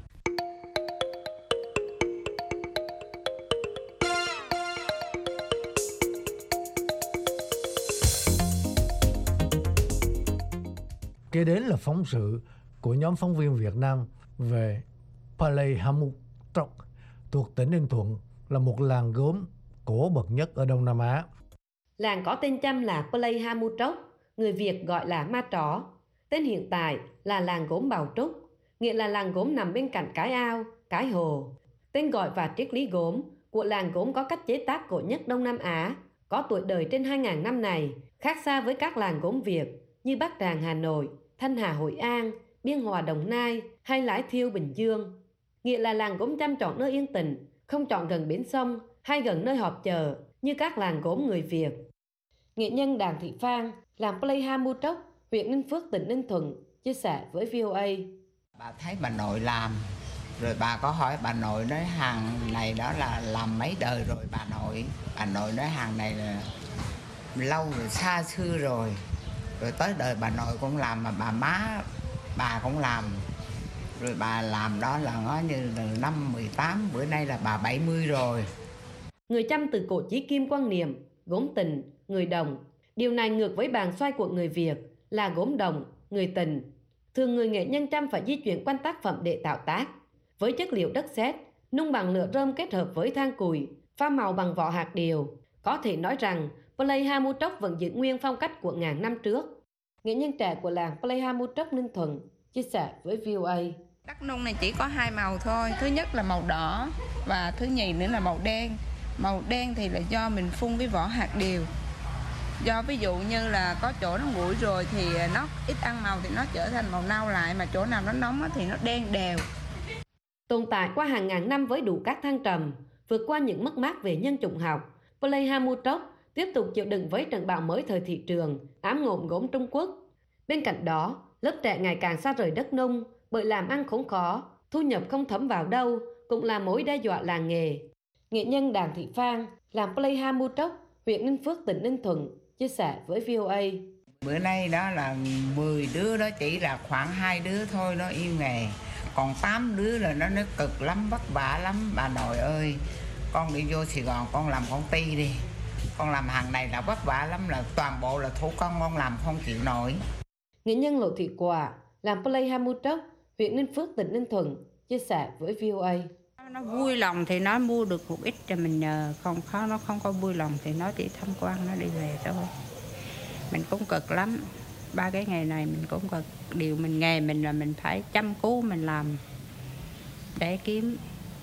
Kế đến là phóng sự của nhóm phóng viên Việt Nam về Palais Hamutok thuộc tỉnh Ninh Thuận, là một làng gốm cổ bậc nhất ở Đông Nam Á. Làng có tên chăm là Palais Hamutok, người Việt gọi là Ma Trỏ. Tên hiện tại là làng gốm Bào Trúc, nghĩa là làng gốm nằm bên cạnh cái ao, cái hồ. Tên gọi và triết lý gốm của làng gốm có cách chế tác cổ nhất Đông Nam Á, có tuổi đời trên hai nghìn năm này, khác xa với các làng gốm Việt như Bát Tràng Hà Nội, Thanh Hà Hội An, Biên Hòa Đồng Nai hay Lái Thiêu Bình Dương. Nghĩa là làng gốm chăm chọn nơi yên tĩnh, không chọn gần bến sông hay gần nơi họp chợ như các làng gốm người Việt. Nghệ nhân Đàm Thị Phan, làng Palais Hamutok, huyện Ninh Phước, tỉnh Ninh Thuận, chia sẻ với vê o a. Bà thấy bà nội làm, rồi bà có hỏi bà nội nói hàng này đó là làm mấy đời rồi bà nội. Bà nội nói hàng này là lâu rồi, xa xưa rồi. Rồi tới đời bà nội cũng làm, mà bà má bà cũng làm. Rồi bà làm đó là nó như từ năm mười tám, bữa nay là bà bảy mươi rồi. Người Chăm từ cổ chí kim quan niệm, gốm tình, người đồng. Điều này ngược với bàn xoay của người Việt là gốm đồng, người tình. Thường người nghệ nhân Chăm phải di chuyển quanh tác phẩm để tạo tác. Với chất liệu đất sét, nung bằng lửa rơm kết hợp với than củi, pha màu bằng vỏ hạt điều. Có thể nói rằng Palais Hamutok vẫn giữ nguyên phong cách của ngàn năm trước. Nghệ nhân trẻ của làng Palais Hamutok Ninh Thuận chia sẻ với vê o a. Đất nung này chỉ có hai màu thôi. Thứ nhất là màu đỏ và thứ nhì nữa là màu đen. Màu đen thì là do mình phun cái vỏ hạt điều. Do ví dụ như là có chỗ nó nguội rồi thì nó ít ăn màu thì nó trở thành màu nâu lại, mà chỗ nào nó nóng thì nó đen đều. Tồn tại qua hàng ngàn năm với đủ các thăng trầm, vượt qua những mất mát về nhân chủng học, Plei Hamutok tiếp tục chịu đựng với trận bão mới thời thị trường, ám ngộm gốm Trung Quốc. Bên cạnh đó, lớp trẻ ngày càng xa rời đất nung bởi làm ăn khốn khó, thu nhập không thấm vào đâu, cũng là mối đe dọa làng nghề. Nghệ nhân Đàm Thị Phan, làm Plei Hamutok, huyện Ninh Phước, tỉnh Ninh Thuận, chia sẻ với vê o a. Bữa nay đó là mười đứa đó chỉ là khoảng hai đứa thôi nó yêu nghề. Còn tám đứa là nó nó cực lắm, vất vả lắm. Bà nội ơi, con đi vô Sài Gòn con làm công ty đi. Con làm hàng này là vất vả lắm, là toàn bộ là thủ công, con làm không chịu nổi. Nghệ nhân Lộ Thị Quả, làm Plei Hamutok, huyện Ninh Phước, tỉnh Ninh Thuận, chia sẻ với vê o a. Nó vui lòng thì nó mua được một ít cho mình nhờ, không khó nó không có vui lòng thì nó chỉ tham quan nó đi về thôi. Mình cũng cực lắm, ba cái ngày này mình cũng cực. Điều mình nghề mình là mình phải chăm cứu mình làm để kiếm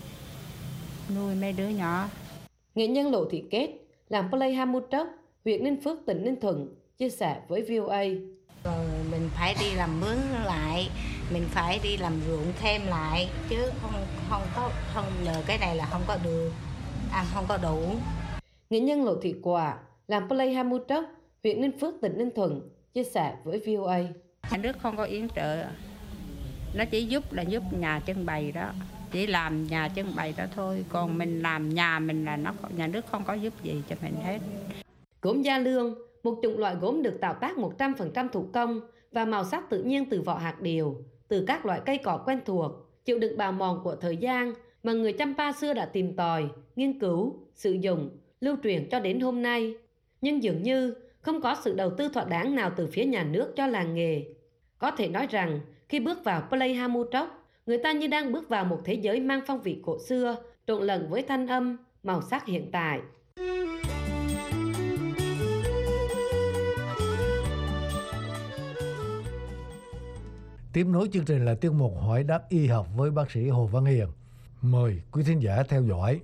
nuôi mấy đứa nhỏ. Nghệ nhân Lộ Thị Kết, làm Plei Hamutok, huyện Ninh Phước, tỉnh Ninh Thuận, chia sẻ với vê o a. Rồi mình phải đi làm mướn lại, mình phải đi làm ruộng thêm lại, chứ không không có không nhờ cái này là không có được, ăn không có đủ. Nghệ nhân Lộ Thị Quả, làm Plei Hamutok, huyện Ninh Phước, tỉnh Ninh Thuận, chia sẻ với vê o a. Nhà nước không có yến trợ, nó chỉ giúp là giúp nhà trưng bày đó, chỉ làm nhà trưng bày đó thôi, còn mình làm nhà mình là nó nhà nước không có giúp gì cho mình hết. Gốm Gia Lương, một chủng loại gốm được tạo tác một trăm phần trăm thủ công và màu sắc tự nhiên từ vỏ hạt điều, từ các loại cây cỏ quen thuộc, chịu đựng bào mòn của thời gian mà người Champa xưa đã tìm tòi, nghiên cứu, sử dụng, lưu truyền cho đến hôm nay. Nhưng dường như không có sự đầu tư thỏa đáng nào từ phía nhà nước cho làng nghề. Có thể nói rằng, khi bước vào Plei Hamutok, người ta như đang bước vào một thế giới mang phong vị cổ xưa, trộn lẫn với thanh âm, màu sắc hiện tại. Tiếp nối chương trình là tiết mục hỏi đáp y học với bác sĩ Hồ Văn Hiền. Mời quý thính giả theo dõi.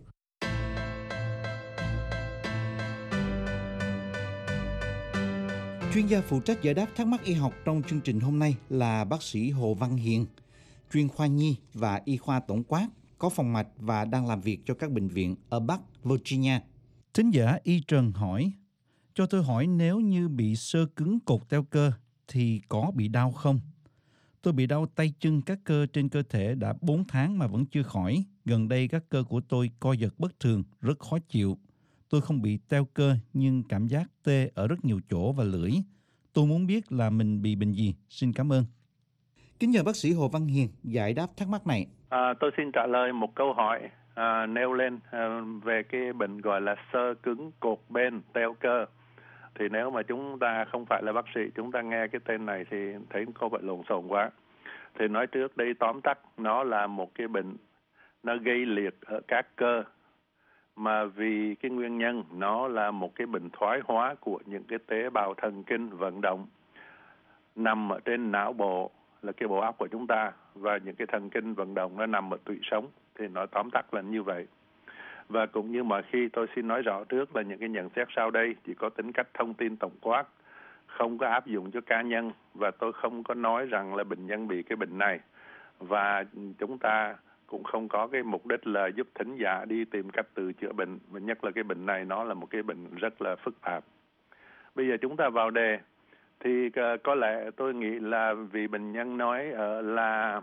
Chuyên gia phụ trách giải đáp thắc mắc y học trong chương trình hôm nay là bác sĩ Hồ Văn Hiền, chuyên khoa nhi và y khoa tổng quát, có phòng mạch và đang làm việc cho các bệnh viện ở Bắc Virginia. Thính giả Y Trần hỏi, cho tôi hỏi nếu như bị xơ cứng cột teo cơ thì có bị đau không? Tôi bị đau tay chân các cơ trên cơ thể đã bốn tháng mà vẫn chưa khỏi. Gần đây các cơ của tôi co giật bất thường, rất khó chịu. Tôi không bị teo cơ nhưng cảm giác tê ở rất nhiều chỗ và lưỡi. Tôi muốn biết là mình bị bệnh gì. Xin cảm ơn. Kính nhờ bác sĩ Hồ Văn Hiền giải đáp thắc mắc này. À, tôi xin trả lời một câu hỏi à, nêu lên à, về cái bệnh gọi là xơ cứng cột bên teo cơ. Thì nếu mà chúng ta không phải là bác sĩ, chúng ta nghe cái tên này thì thấy có vẻ lộn xộn quá. Thì nói trước đây tóm tắt, nó là một cái bệnh nó gây liệt ở các cơ, mà vì cái nguyên nhân nó là một cái bệnh thoái hóa của những cái tế bào thần kinh vận động nằm ở trên não bộ, là cái bộ óc của chúng ta, và những cái thần kinh vận động nó nằm ở tủy sống. Thì nói tóm tắt là như vậy. Và cũng như mọi khi, tôi xin nói rõ trước là những cái nhận xét sau đây chỉ có tính cách thông tin tổng quát, không có áp dụng cho cá nhân, và tôi không có nói rằng là bệnh nhân bị cái bệnh này. Và chúng ta cũng không có cái mục đích là giúp thính giả đi tìm cách tự chữa bệnh, và nhất là cái bệnh này nó là một cái bệnh rất là phức tạp. Bây giờ chúng ta vào đề, thì uh, có lẽ tôi nghĩ là vì bệnh nhân nói uh, là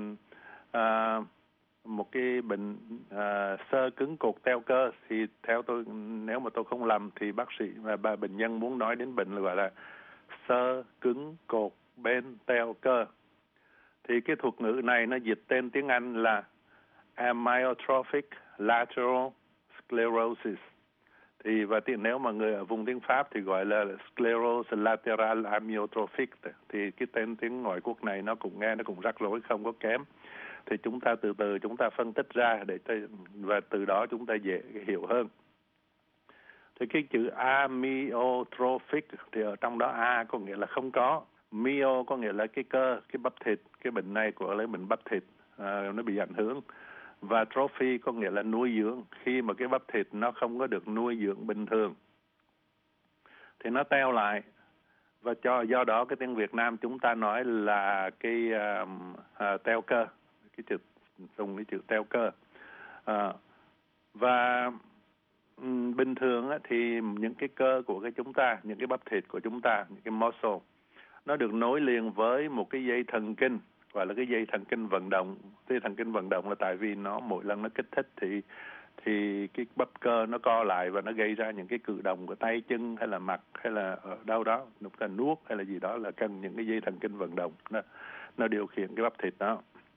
uh, một cái bệnh uh, xơ cứng cột teo cơ, thì theo tôi, nếu mà tôi không lầm thì bác sĩ và bà bệnh nhân muốn nói đến bệnh là gọi là xơ cứng cột bên teo cơ. Thì cái thuật ngữ này nó dịch tên tiếng Anh là amyotrophic lateral sclerosis. Thì và thì nếu mà người ở vùng tiếng Pháp thì gọi là sclerosis lateral amyotrophic. Thì cái tên tiếng ngoại quốc này nó cũng nghe nó cũng rắc rối, không có kém. Thì chúng ta từ từ chúng ta phân tích ra để và từ đó chúng ta dễ hiểu hơn. Thì cái chữ amyotrophic thì ở trong đó A có nghĩa là không có, myo có nghĩa là cái cơ, cái bắp thịt. Cái bệnh này của lấy bệnh bắp thịt à, nó bị ảnh hưởng. Và trophy có nghĩa là nuôi dưỡng, khi mà cái bắp thịt nó không có được nuôi dưỡng bình thường thì nó teo lại. Và cho do đó cái tiếng Việt Nam chúng ta nói là cái uh, uh, teo cơ. Cái chữ dùng cái chữ teo cơ. À, và um, bình thường á, thì những cái cơ của cái chúng ta, những cái bắp thịt của chúng ta, những cái muscle, nó được nối liền với một cái dây thần kinh, gọi là cái dây thần kinh vận động. Dây thần kinh vận động là tại vì nó mỗi lần nó kích thích thì thì cái bắp cơ nó co lại và nó gây ra những cái cử động của tay chân hay là mặt hay là ở đâu đó, lúc ta nuốt hay là gì đó, là cần những cái dây thần kinh vận động nó, nó điều khiển cái bắp thịt đó.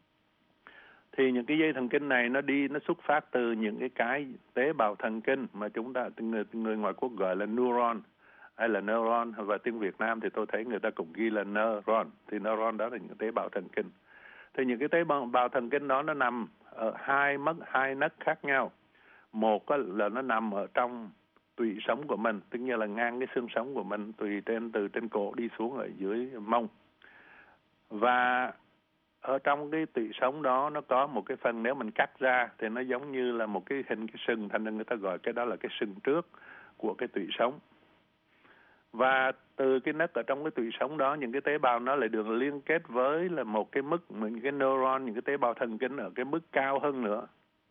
Thì những cái dây thần kinh này nó đi, nó xuất phát từ những cái cái tế bào thần kinh mà chúng ta, người, người ngoại quốc gọi là neuron hay là neuron, và tiếng Việt Nam thì tôi thấy người ta cũng ghi là neuron. Thì neuron đó là những tế bào thần kinh. Thì những cái tế bào, bào thần kinh đó nó nằm ở hai mất hai nấc khác nhau. Một là nó nằm ở trong tủy sống của mình, tức như là ngang cái xương sống của mình, tùy trên từ trên cổ đi xuống ở dưới mông. Và ở trong cái tủy sống đó nó có một cái phần, nếu mình cắt ra thì nó giống như là một cái hình cái sừng, thành ra người ta gọi cái đó là cái sừng trước của cái tủy sống. Và từ cái nấc ở trong cái tủy sống đó, những cái tế bào nó lại được liên kết với là một cái mức, những cái neuron, những cái tế bào thần kinh ở cái mức cao hơn nữa,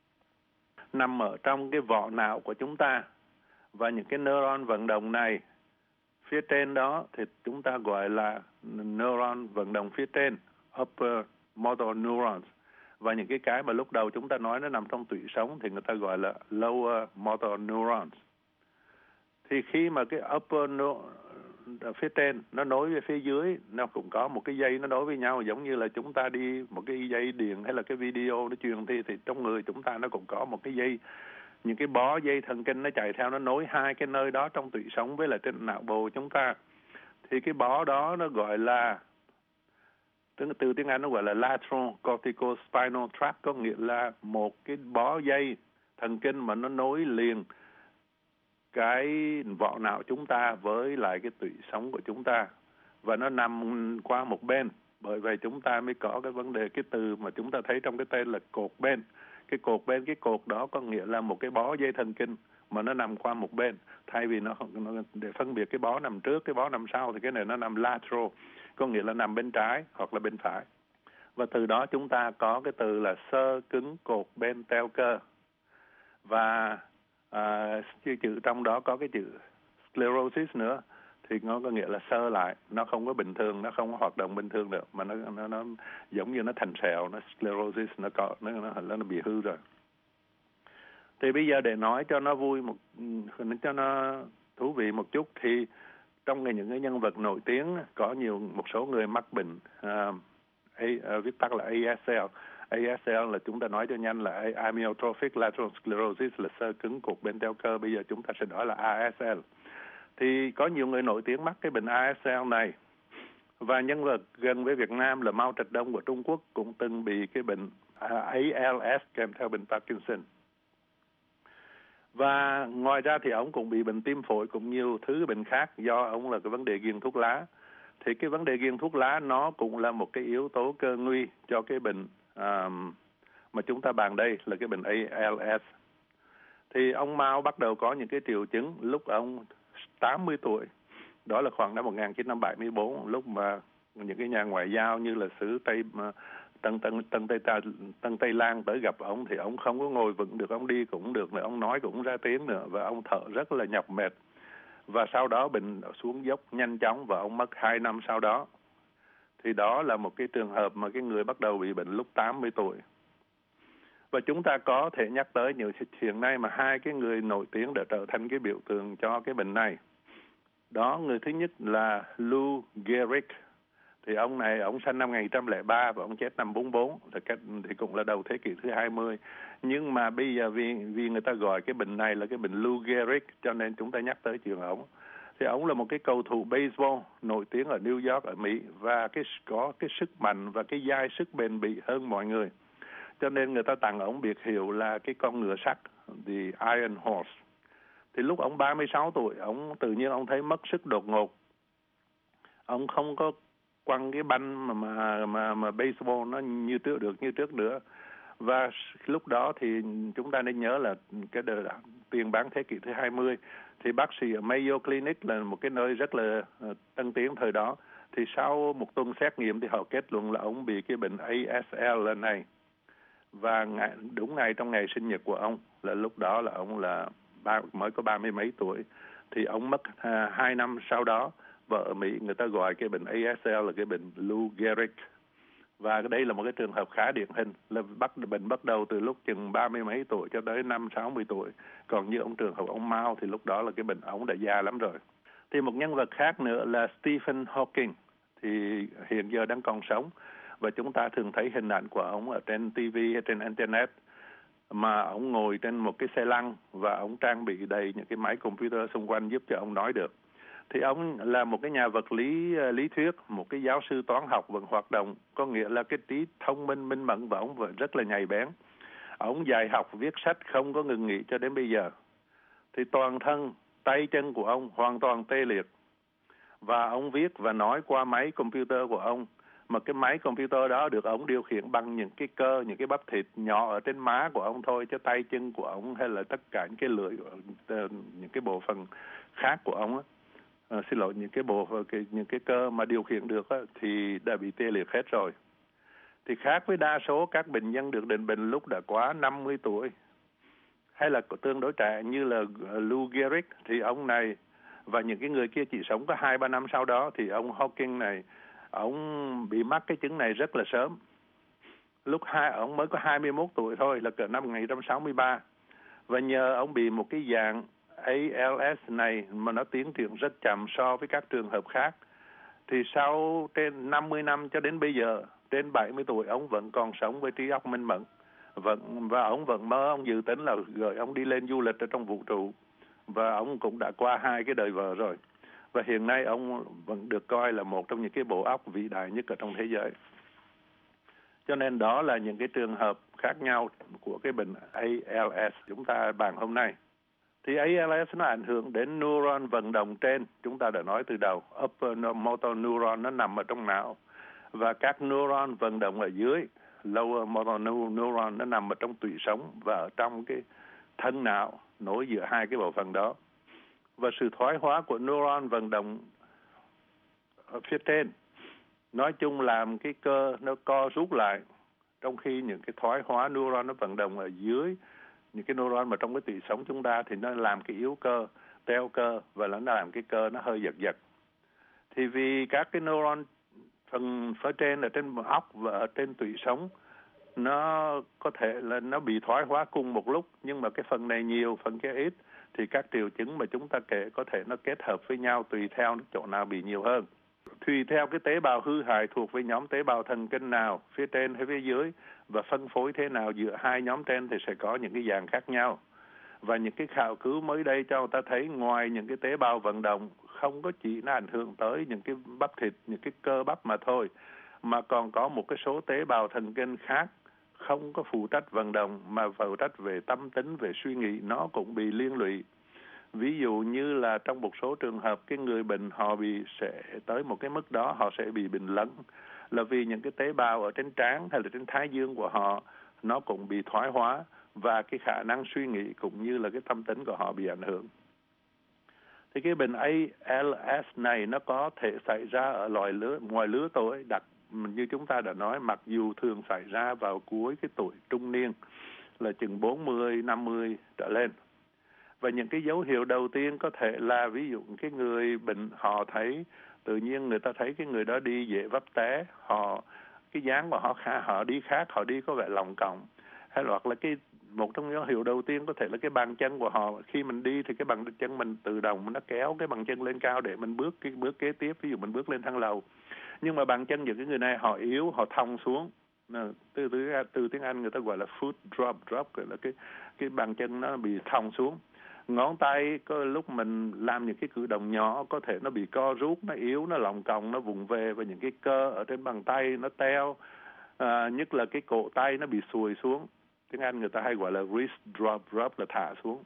nằm ở trong cái vỏ não của chúng ta. Và những cái neuron vận động này phía trên đó thì chúng ta gọi là neuron vận động phía trên, upper motor neurons. Và những cái cái mà lúc đầu chúng ta nói nó nằm trong tủy sống thì người ta gọi là lower motor neurons. Thì khi mà cái upper no, phía trên nó nối với phía dưới, nó cũng có một cái dây nó nối với nhau, giống như là chúng ta đi một cái dây điện hay là cái video nó truyền thì thì trong người chúng ta nó cũng có một cái dây, những cái bó dây thần kinh nó chạy theo, nó nối hai cái nơi đó trong tủy sống với lại trên não bộ chúng ta. Thì cái bó đó nó gọi là, từ, từ tiếng Anh nó gọi là lateral corticospinal tract, có nghĩa là một cái bó dây thần kinh mà nó nối liền cái vỏ não chúng ta với lại cái tủy sống của chúng ta, và nó nằm qua một bên. Bởi vậy chúng ta mới có cái vấn đề, cái từ mà chúng ta thấy trong cái tên là cột bên. Cái cột bên, cái cột đó có nghĩa là một cái bó dây thần kinh mà nó nằm qua một bên. Thay vì nó, nó để phân biệt cái bó nằm trước, cái bó nằm sau, thì cái này nó nằm lateral, có nghĩa là nằm bên trái hoặc là bên phải. Và từ đó chúng ta có cái từ là xơ cứng cột bên teo cơ. Và à, chữ, chữ trong đó có cái chữ sclerosis nữa, thì nó có nghĩa là xơ lại, nó không có bình thường, nó không có hoạt động bình thường được, mà nó nó, nó giống như nó thành sẹo, nó sclerosis, nó có nó nó, nó nó bị hư rồi. Thì bây giờ để nói cho nó vui một, cho nó thú vị một chút, thì trong những cái nhân vật nổi tiếng có nhiều một số người mắc bệnh uh, A, uh, viết tắt là A S L. A S L là chúng ta nói cho nhanh là amyotrophic lateral sclerosis, là xơ cứng cột bên teo cơ. Bây giờ chúng ta sẽ nói là A S L. Thì có nhiều người nổi tiếng mắc cái bệnh A S L này. Và nhân vật gần với Việt Nam là Mao Trạch Đông của Trung Quốc cũng từng bị cái bệnh A L S kèm theo bệnh Parkinson. Và ngoài ra thì ông cũng bị bệnh tim phổi cũng nhiều thứ bệnh khác, do ông là cái vấn đề nghiện thuốc lá. Thì cái vấn đề nghiện thuốc lá nó cũng là một cái yếu tố cơ nguy cho cái bệnh um, mà chúng ta bàn đây là cái bệnh A L S. Thì ông Mao bắt đầu có những cái triệu chứng lúc ông tám mươi tuổi. Đó là khoảng năm một nghìn chín trăm bảy mươi tư, lúc mà những cái nhà ngoại giao như là xứ Tây Tân Tân Tân Tây Tân Tây Lan tới gặp ông, thì ông không có ngồi vững được, ông đi cũng được nữa, ông nói cũng ra tiếng nữa, và ông thở rất là nhọc mệt. Và sau đó bệnh xuống dốc nhanh chóng và ông mất hai năm sau đó. Thì đó là một cái trường hợp mà cái người bắt đầu bị bệnh lúc tám mươi tuổi. Và chúng ta có thể nhắc tới nhiều hiện nay mà hai cái người nổi tiếng đã trở thành cái biểu tượng cho cái bệnh này. Đó, người thứ nhất là Lou Gehrig. Thì ông này, ông sinh năm một nghìn chín trăm lẻ ba và ông chết năm bốn bốn, thì, cách, thì cũng là đầu thế kỷ thứ hai mươi. Nhưng mà bây giờ vì vì người ta gọi cái bệnh này là cái bệnh Lou Gehrig, cho nên chúng ta nhắc tới chuyện ông. Thì ông là một cái cầu thủ baseball nổi tiếng ở New York ở Mỹ, và cái có cái sức mạnh và cái dai sức bền bỉ hơn mọi người. Cho nên người ta tặng ông biệt hiệu là cái con ngựa sắt, the Iron Horse. Thì lúc ông ba mươi sáu tuổi, ông tự nhiên ông thấy mất sức đột ngột. Ông không có quăng cái banh mà mà mà, mà baseball nó như trước được như trước nữa. Và lúc đó thì chúng ta nên nhớ là cái đời tiền bán thế kỷ thứ hai mươi, thì bác sĩ ở Mayo Clinic là một cái nơi rất là tân tiến thời đó. Thì sau một tuần xét nghiệm thì họ kết luận là ông bị cái bệnh A S L lần này. Và ngày, đúng ngày trong ngày sinh nhật của ông là lúc đó là ông là ba, mới có ba mươi mấy tuổi, thì ông mất à, hai năm sau đó. Và ở Mỹ người ta gọi cái bệnh A S L là cái bệnh Lou Gehrig. Và đây là một cái trường hợp khá điển hình, là bắt bệnh bắt đầu từ lúc chừng ba mươi mấy tuổi cho tới năm sáu mươi tuổi. Còn như ông trường hợp ông Mao thì lúc đó là cái bệnh ông đã già lắm rồi. Thì một nhân vật khác nữa là Stephen Hawking, thì hiện giờ đang còn sống, và chúng ta thường thấy hình ảnh của ông ở trên ti vi hay trên internet, mà ông ngồi trên một cái xe lăn và ông trang bị đầy những cái máy computer xung quanh giúp cho ông nói được. Thì ông là một cái nhà vật lý lý thuyết, một cái giáo sư toán học vẫn hoạt động, có nghĩa là cái trí thông minh minh mẫn và ông vẫn rất là nhạy bén. Ông dạy học viết sách không có ngừng nghỉ cho đến bây giờ. Thì toàn thân tay chân của ông hoàn toàn tê liệt, và ông viết và nói qua máy computer của ông, mà cái máy computer đó được ông điều khiển bằng những cái cơ, những cái bắp thịt nhỏ ở trên má của ông thôi, chứ tay chân của ông hay là tất cả những cái lưỡi, những cái bộ phận khác của ông á, à, xin lỗi, những cái bộ cái, những cái cơ mà điều khiển được á, thì đã bị tê liệt hết rồi. Thì khác với đa số các bệnh nhân được định bệnh lúc đã quá năm mươi tuổi hay là tương đối trẻ như là Lou Gehrig, thì ông này và những cái người kia chỉ sống có hai ba năm sau đó, thì ông Hawking này ông bị mắc cái chứng này rất là sớm. Lúc hai ông mới có hai mươi mốt tuổi thôi, là cỡ năm một nghìn chín trăm sáu mươi ba, và nhờ ông bị một cái dạng A L S này mà nó tiến triển rất chậm so với các trường hợp khác, thì sau trên năm mươi năm cho đến bây giờ, trên bảy mươi tuổi ông vẫn còn sống với trí óc minh mẫn, vẫn và ông vẫn mơ, ông dự tính là gửi ông đi lên du lịch ở trong vũ trụ, và ông cũng đã qua hai cái đời vợ rồi, và hiện nay ông vẫn được coi là một trong những cái bộ óc vĩ đại nhất ở trong thế giới. Cho nên đó là những cái trường hợp khác nhau của cái bệnh A L S chúng ta bàn hôm nay. Thì A L S nó ảnh hưởng đến neuron vận động trên, chúng ta đã nói từ đầu, upper motor neuron nó nằm ở trong não, và các neuron vận động ở dưới, lower motor neuron nó nằm ở trong tủy sống và ở trong cái thân não nối giữa hai cái bộ phận đó. Và sự thoái hóa của neuron vận động ở phía trên nói chung làm cái cơ nó co rút lại, trong khi những cái thoái hóa neuron nó vận động ở dưới, những cái neuron mà trong cái tủy sống chúng ta thì nó làm cái yếu cơ, teo cơ, và nó làm cái cơ nó hơi giật giật. Thì vì các cái neuron phần phía trên ở trên óc và ở trên tủy sống nó có thể là nó bị thoái hóa cùng một lúc, nhưng mà cái phần này nhiều, phần kia ít, thì các triệu chứng mà chúng ta kể có thể nó kết hợp với nhau tùy theo chỗ nào bị nhiều hơn. Tùy theo cái tế bào hư hại thuộc với nhóm tế bào thần kinh nào, phía trên hay phía dưới, và phân phối thế nào giữa hai nhóm trên thì sẽ có những cái dạng khác nhau. Và những cái khảo cứu mới đây cho người ta thấy ngoài những cái tế bào vận động không có chỉ nó ảnh hưởng tới những cái bắp thịt, những cái cơ bắp mà thôi, mà còn có một cái số tế bào thần kinh khác không có phụ trách vận động mà phụ trách về tâm tính, về suy nghĩ, nó cũng bị liên lụy. Ví dụ như là trong một số trường hợp cái người bệnh họ bị sẽ tới một cái mức đó họ sẽ bị bệnh lẫn, là vì những cái tế bào ở trên trán hay là trên thái dương của họ nó cũng bị thoái hóa, và cái khả năng suy nghĩ cũng như là cái tâm tính của họ bị ảnh hưởng. Thì cái bệnh A L S này nó có thể xảy ra ở loài lứa, ngoài lứa tuổi, đặc như chúng ta đã nói, mặc dù thường xảy ra vào cuối cái tuổi trung niên, là chừng bốn mươi, năm mươi trở lên. Và những cái dấu hiệu đầu tiên có thể là ví dụ cái người bệnh họ thấy tự nhiên người ta thấy cái người đó đi dễ vấp té, họ cái dáng của họ khá, họ đi khác, họ đi có vẻ lỏng còng, hay hoặc là cái một trong những dấu hiệu đầu tiên có thể là cái bàn chân của họ, khi mình đi thì cái bàn chân mình tự động nó kéo cái bàn chân lên cao để mình bước cái bước kế tiếp, ví dụ mình bước lên thang lầu, nhưng mà bàn chân những cái người này họ yếu, họ thong xuống. Từ từ từ tiếng Anh người ta gọi là foot drop, drop gọi là cái cái bàn chân nó bị thong xuống. Ngón tay có lúc mình làm những cái cử động nhỏ có thể nó bị co rút, nó yếu, nó lỏng còng, nó vùng về, và những cái cơ ở trên bàn tay nó teo, à, nhất là cái cổ tay nó bị xuồi xuống. Tiếng Anh người ta hay gọi là wrist drop, drop là thả xuống.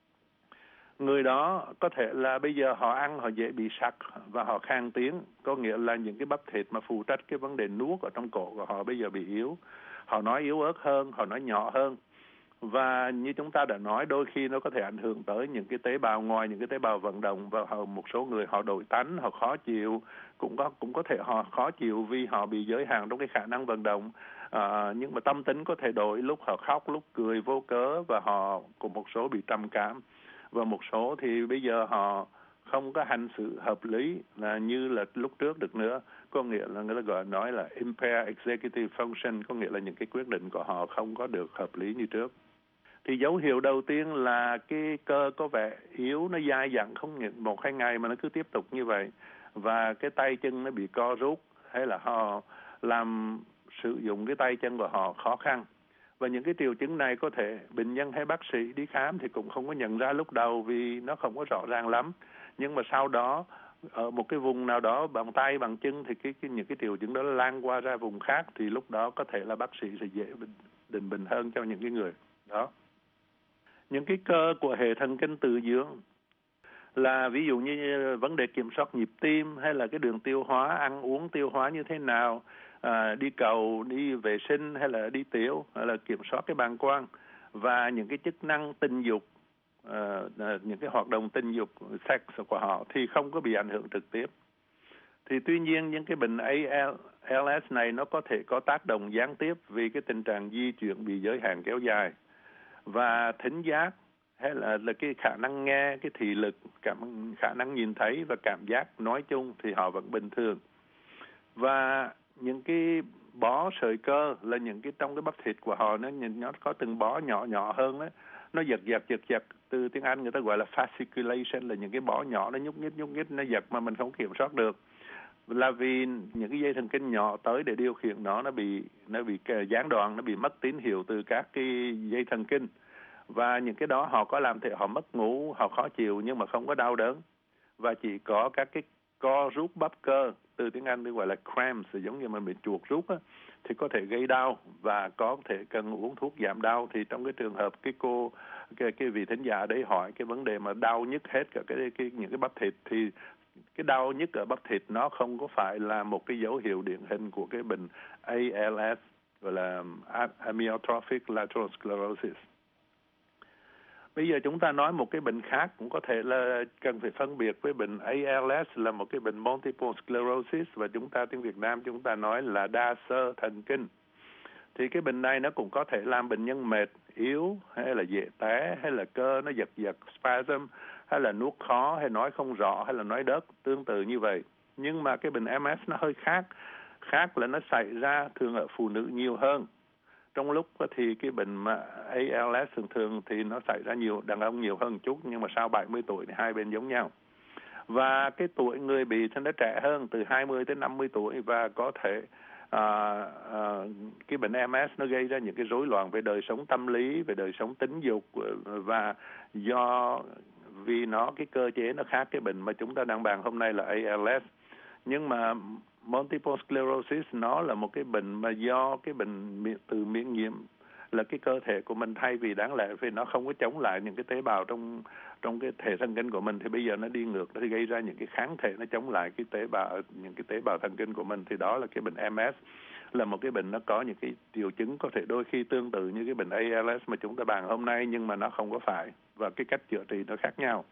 Người đó có thể là bây giờ họ ăn họ dễ bị sặc và họ khan tiếng, có nghĩa là những cái bắp thịt mà phụ trách cái vấn đề nuốt ở trong cổ của họ bây giờ bị yếu. Họ nói yếu ớt hơn, họ nói nhỏ hơn. Và như chúng ta đã nói, đôi khi nó có thể ảnh hưởng tới những cái tế bào ngoài những cái tế bào vận động, và họ, một số người họ đổi tánh, họ khó chịu, cũng có cũng có thể họ khó chịu vì họ bị giới hạn trong cái khả năng vận động. À, nhưng mà tâm tính có thể đổi, lúc họ khóc, lúc cười vô cớ, và họ cũng một số bị trầm cảm, và một số thì bây giờ họ không có hành xử hợp lý là như là lúc trước được nữa. Có nghĩa là người ta gọi nói là impaired executive function, có nghĩa là những cái quyết định của họ không có được hợp lý như trước. Thì dấu hiệu đầu tiên là cái cơ có vẻ yếu, nó dai dẳng không những một hai ngày mà nó cứ tiếp tục như vậy, và cái tay chân nó bị co rút, hay là họ làm sử dụng cái tay chân của họ khó khăn. Và những cái triệu chứng này có thể bệnh nhân hay bác sĩ đi khám thì cũng không có nhận ra lúc đầu vì nó không có rõ ràng lắm. Nhưng mà sau đó ở một cái vùng nào đó, bằng tay, bằng chân, thì cái, cái những cái triệu chứng đó lan qua ra vùng khác, thì lúc đó có thể là bác sĩ sẽ dễ định bệnh hơn cho những cái người đó. Những cái cơ của hệ thần kinh tự dưỡng là ví dụ như vấn đề kiểm soát nhịp tim, hay là cái đường tiêu hóa, ăn uống tiêu hóa như thế nào, à, đi cầu, đi vệ sinh, hay là đi tiểu, hay là kiểm soát cái bàng quang, và những cái chức năng tình dục, à, những cái hoạt động tình dục sex của họ thì không có bị ảnh hưởng trực tiếp. Thì tuy nhiên những cái bệnh A L S này nó có thể có tác động gián tiếp vì cái tình trạng di chuyển bị giới hạn kéo dài, và thính giác, hay là, là cái khả năng nghe, cái thị lực, cảm, khả năng nhìn thấy và cảm giác nói chung thì họ vẫn bình thường. Và những cái bó sợi cơ là những cái trong cái bắp thịt của họ, nó nó có từng bó nhỏ nhỏ hơn đó, nó giật giật giật giật, từ tiếng Anh người ta gọi là fasciculation, là những cái bó nhỏ nó nhúc nhích nhúc nhích, nó giật mà mình không kiểm soát được, là vì những cái dây thần kinh nhỏ tới để điều khiển nó nó bị nó bị gián đoạn, nó bị mất tín hiệu từ các cái dây thần kinh. Và những cái đó họ có làm thì họ mất ngủ, họ khó chịu nhưng mà không có đau đớn, và chỉ có các cái co rút bắp cơ, từ tiếng Anh gọi là cramps, giống như mình bị chuột rút á, thì có thể gây đau và có thể cần uống thuốc giảm đau. Thì trong cái trường hợp cái cô cái, cái vị thính giả đấy hỏi cái vấn đề mà đau nhức hết cả cái, cái những cái bắp thịt, thì cái đau nhức ở bắp thịt nó không có phải là một cái dấu hiệu điển hình của cái bệnh A L S, gọi là amyotrophic lateral sclerosis. Bây giờ chúng ta nói một cái bệnh khác cũng có thể là cần phải phân biệt với bệnh A L S là một cái bệnh multiple sclerosis, và chúng ta tiếng Việt Nam chúng ta nói là đa xơ thần kinh. Thì cái bệnh này nó cũng có thể làm bệnh nhân mệt, yếu, hay là dễ té, hay là cơ nó giật giật, spasm, hay là nuốt khó, hay nói không rõ, hay là nói đớt, tương tự như vậy. Nhưng mà cái bệnh M S nó hơi khác, khác là nó xảy ra thường ở phụ nữ nhiều hơn. Trong lúc thì cái bệnh mà A L S thường thường thì nó xảy ra nhiều đàn ông nhiều hơn chút, nhưng mà sau bảy mươi tuổi thì hai bên giống nhau. Và cái tuổi người bị thì nó trẻ hơn, từ hai mươi tới năm mươi tuổi, và có thể à, à, cái bệnh M S nó gây ra những cái rối loạn về đời sống tâm lý, về đời sống tính dục, và do vì nó cái cơ chế nó khác cái bệnh mà chúng ta đang bàn hôm nay là A L S. Nhưng mà multiple sclerosis nó là một cái bệnh mà do cái bệnh từ miễn nhiễm, là cái cơ thể của mình thay vì đáng lẽ vì nó không có chống lại những cái tế bào trong trong cái thể thần kinh của mình, thì bây giờ nó đi ngược, nó gây ra những cái kháng thể nó chống lại cái tế bào những cái tế bào thần kinh của mình. Thì đó là cái bệnh M S, là một cái bệnh nó có những cái triệu chứng có thể đôi khi tương tự như cái bệnh A L S mà chúng ta bàn hôm nay, nhưng mà nó không có phải, và cái cách chữa trị nó khác nhau.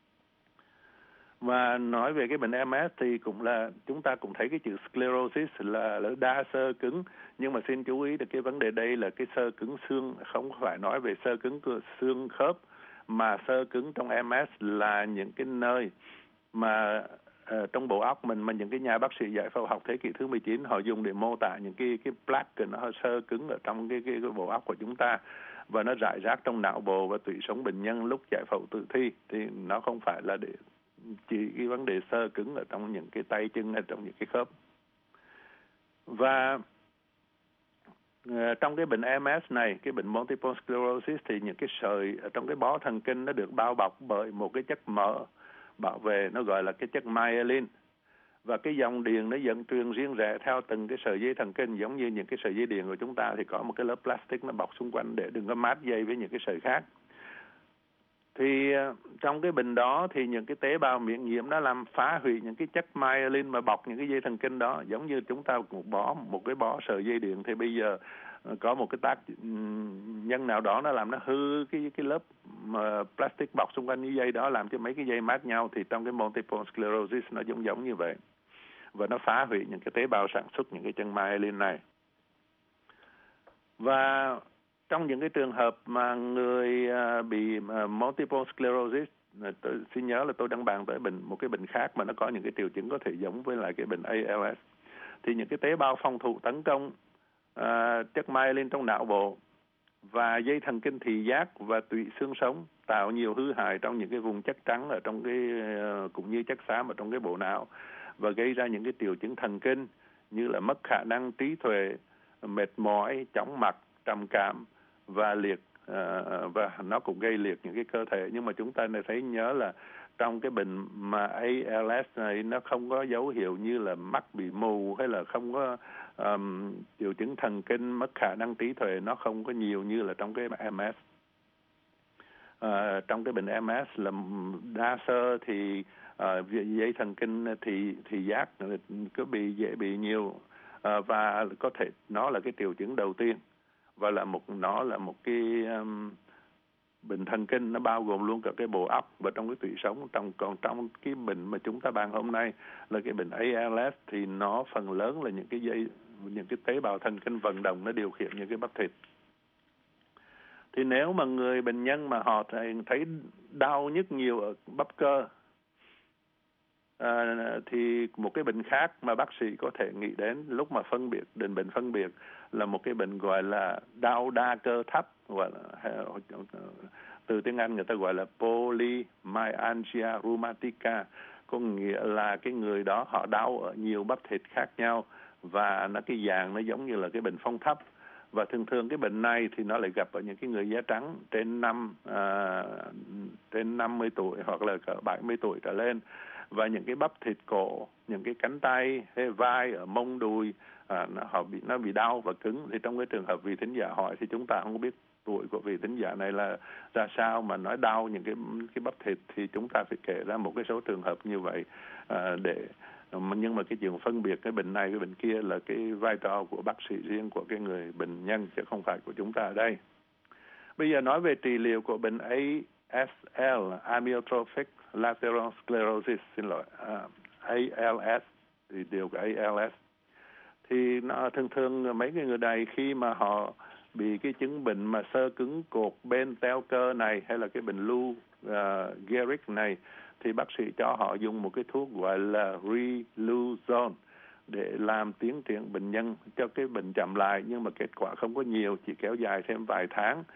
Và nói về cái bệnh M S thì cũng là chúng ta cũng thấy cái chữ sclerosis là, là đa xơ cứng, nhưng mà xin chú ý là cái vấn đề đây là cái xơ cứng xương, không phải nói về xơ cứng xương khớp, mà xơ cứng trong M S là những cái nơi mà uh, trong bộ óc mình mà những cái nhà bác sĩ giải phẫu học thế kỷ thứ mười chín họ dùng để mô tả những cái cái plaque nó xơ cứng ở trong cái, cái cái bộ óc của chúng ta, và nó rải rác trong não bộ và tủy sống bệnh nhân lúc giải phẫu tử thi. Thì nó không phải là để chỉ cái vấn đề xơ cứng ở trong những cái tay chân hay trong những cái khớp. Và uh, trong cái bệnh M S này, cái bệnh multiple sclerosis, thì những cái sợi ở trong cái bó thần kinh nó được bao bọc bởi một cái chất mỡ bảo vệ, nó gọi là cái chất myelin. Và cái dòng điện nó dẫn truyền riêng rẽ theo từng cái sợi dây thần kinh, giống như những cái sợi dây điện của chúng ta thì có một cái lớp plastic nó bọc xung quanh để đừng có mát dây với những cái sợi khác. Thì trong cái bình đó thì những cái tế bào miễn nhiễm đã làm phá hủy những cái chất myelin mà bọc những cái dây thần kinh đó, giống như chúng ta một bó một cái bó sợi dây điện, thì bây giờ có một cái tác nhân nào đó nó làm nó hư cái cái lớp mà plastic bọc xung quanh cái dây đó, làm cho mấy cái dây mát nhau. Thì trong cái multiple sclerosis nó giống giống như vậy, và nó phá hủy những cái tế bào sản xuất những cái chân myelin này. Và trong những cái trường hợp mà người bị multiple sclerosis, tôi xin nhớ là tôi đang bàn tới bệnh một cái bệnh khác mà nó có những cái triệu chứng có thể giống với lại cái bệnh A L S, thì những cái tế bào phòng thủ tấn công uh, chất myelin trong não bộ và dây thần kinh thị giác và tụy xương sống, tạo nhiều hư hại trong những cái vùng chất trắng ở trong cái uh, cũng như chất xám ở trong cái bộ não, và gây ra những cái triệu chứng thần kinh như là mất khả năng trí tuệ, mệt mỏi, chóng mặt, trầm cảm và liệt, uh, và nó cũng gây liệt những cái cơ thể. Nhưng mà chúng ta thấy nhớ là trong cái bệnh mà A L S này nó không có dấu hiệu như là mắt bị mù hay là không có um, triệu chứng thần kinh, mất khả năng trí tuệ, nó không có nhiều như là trong cái M S. Uh, trong cái bệnh M S là đa sơ thì uh, dây thần kinh thì thì giác có bị dễ bị nhiều, uh, và có thể nó là cái triệu chứng đầu tiên, và là một nó là một cái um, bệnh thần kinh, nó bao gồm luôn cả cái bộ óc và trong cái tủy sống. Trong còn trong cái bệnh mà chúng ta bàn hôm nay là cái bệnh A L S thì nó phần lớn là những cái dây những cái tế bào thần kinh vận động nó điều khiển những cái bắp thịt. Thì nếu mà người bệnh nhân mà họ thấy đau nhức nhiều ở bắp cơ, à, thì một cái bệnh khác mà bác sĩ có thể nghĩ đến lúc mà phân biệt định bệnh phân biệt là một cái bệnh gọi là đau đa cơ thấp, gọi là từ tiếng Anh người ta gọi là polymyalgia rheumatica, có nghĩa là cái người đó họ đau ở nhiều bắp thịt khác nhau và nó cái dạng nó giống như là cái bệnh phong thấp. Và thường thường cái bệnh này thì nó lại gặp ở những cái người da trắng trên năm à, trên năm mươi tuổi hoặc là cỡ bảy mươi tuổi trở lên, và những cái bắp thịt cổ, những cái cánh tay hay vai ở mông đùi à, nó họ bị nó bị đau và cứng. Thì trong cái trường hợp vị thính giả hỏi thì chúng ta không biết tuổi của vị thính giả này là ra sao mà nói đau những cái cái bắp thịt, thì chúng ta phải kể ra một cái số trường hợp như vậy à, để nhưng mà cái chuyện phân biệt cái bệnh này cái bệnh kia là cái vai trò của bác sĩ riêng của cái người bệnh nhân chứ không phải của chúng ta ở đây. Bây giờ nói về trị liệu của bệnh A S L, amyotrophic lateral sclerosis, xin lỗi, uh, A L S, thì điều của A L S thì nó thường thường mấy cái người này khi mà họ bị cái chứng bệnh mà xơ cứng cột bên teo cơ này hay là cái bệnh Lou uh, Gehrig này, thì bác sĩ cho họ dùng một cái thuốc gọi là Riluzole để làm tiến triển bệnh nhân cho cái bệnh chậm lại, nhưng mà kết quả không có nhiều, chỉ kéo dài thêm vài tháng.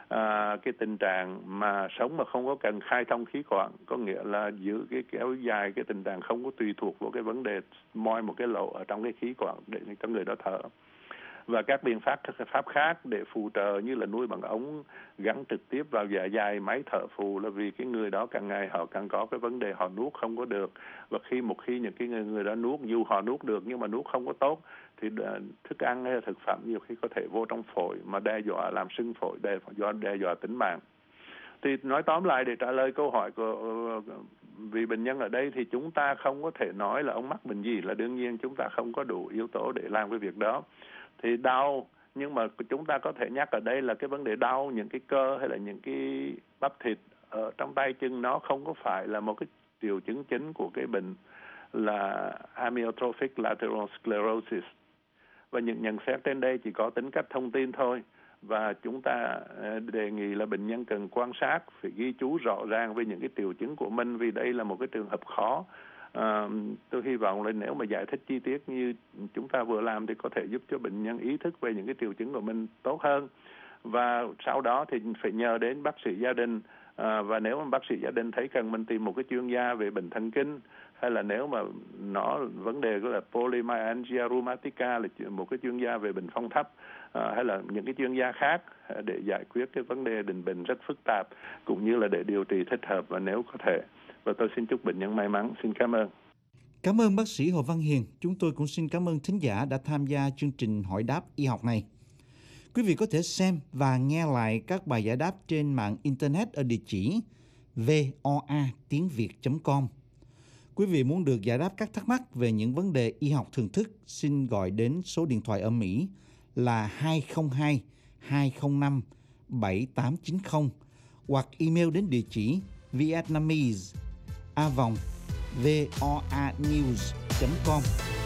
À, cái tình trạng mà sống mà không có cần khai thông khí quản, có nghĩa là giữ cái kéo dài cái tình trạng không có tùy thuộc vào cái vấn đề moi một cái lỗ ở trong cái khí quản để cho người đó thở, và các biện pháp pháp khác để phụ trợ như là nuôi bằng ống gắn trực tiếp vào dạ dày, máy thở phù, là vì cái người đó càng ngày họ càng có cái vấn đề họ nuốt không có được, và khi một khi những cái người, người đó nuốt, dù họ nuốt được nhưng mà nuốt không có tốt thì thức ăn hay thực phẩm nhiều khi có thể vô trong phổi mà đe dọa làm sưng phổi, đe dọa đe dọa tính mạng. Thì nói tóm lại để trả lời câu hỏi của vị bệnh nhân ở đây, thì chúng ta không có thể nói là ông mắc bệnh gì, là đương nhiên chúng ta không có đủ yếu tố để làm cái việc đó. Thì đau, nhưng mà chúng ta có thể nhắc ở đây là cái vấn đề đau những cái cơ hay là những cái bắp thịt ở trong tay chân, nó không có phải là một cái triệu chứng chính của cái bệnh là amyotrophic lateral sclerosis. Và những nhận xét trên đây chỉ có tính cách thông tin thôi, và chúng ta đề nghị là bệnh nhân cần quan sát, phải ghi chú rõ ràng về những cái triệu chứng của mình, vì đây là một cái trường hợp khó. À, tôi hy vọng là nếu mà giải thích chi tiết như chúng ta vừa làm thì có thể giúp cho bệnh nhân ý thức về những cái triệu chứng của mình tốt hơn, và sau đó thì phải nhờ đến bác sĩ gia đình. À, và nếu mà bác sĩ gia đình thấy cần mình tìm một cái chuyên gia về bệnh thần kinh, hay là nếu mà nó vấn đề của là polymyalgia rheumatica là một cái chuyên gia về bệnh phong thấp, à, hay là những cái chuyên gia khác để giải quyết cái vấn đề định bệnh rất phức tạp, cũng như là để điều trị thích hợp và nếu có thể. Và tôi xin chúc bệnh nhân may mắn. Xin cảm ơn. Cảm ơn bác sĩ Hồ Văn Hiền. Chúng tôi cũng xin cảm ơn thính giả đã tham gia chương trình hỏi đáp y học này. Quý vị có thể xem và nghe lại các bài giải đáp trên mạng Internet ở địa chỉ voa tiếng việt chấm com. Quý vị muốn được giải đáp các thắc mắc về những vấn đề y học thường thức, xin gọi đến số điện thoại ở Mỹ là hai không hai hai không năm bảy tám chín không hoặc email đến địa chỉ vietnamese a vòng voanews chấm com.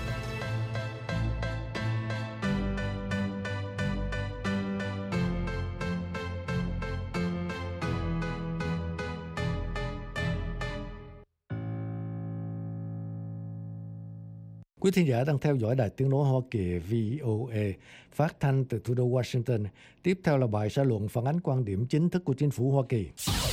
Quý thính giả đang theo dõi Đài Tiếng nói Hoa Kỳ vê o a phát thanh từ thủ đô Washington. Tiếp theo là bài xã luận phản ánh quan điểm chính thức của chính phủ Hoa Kỳ.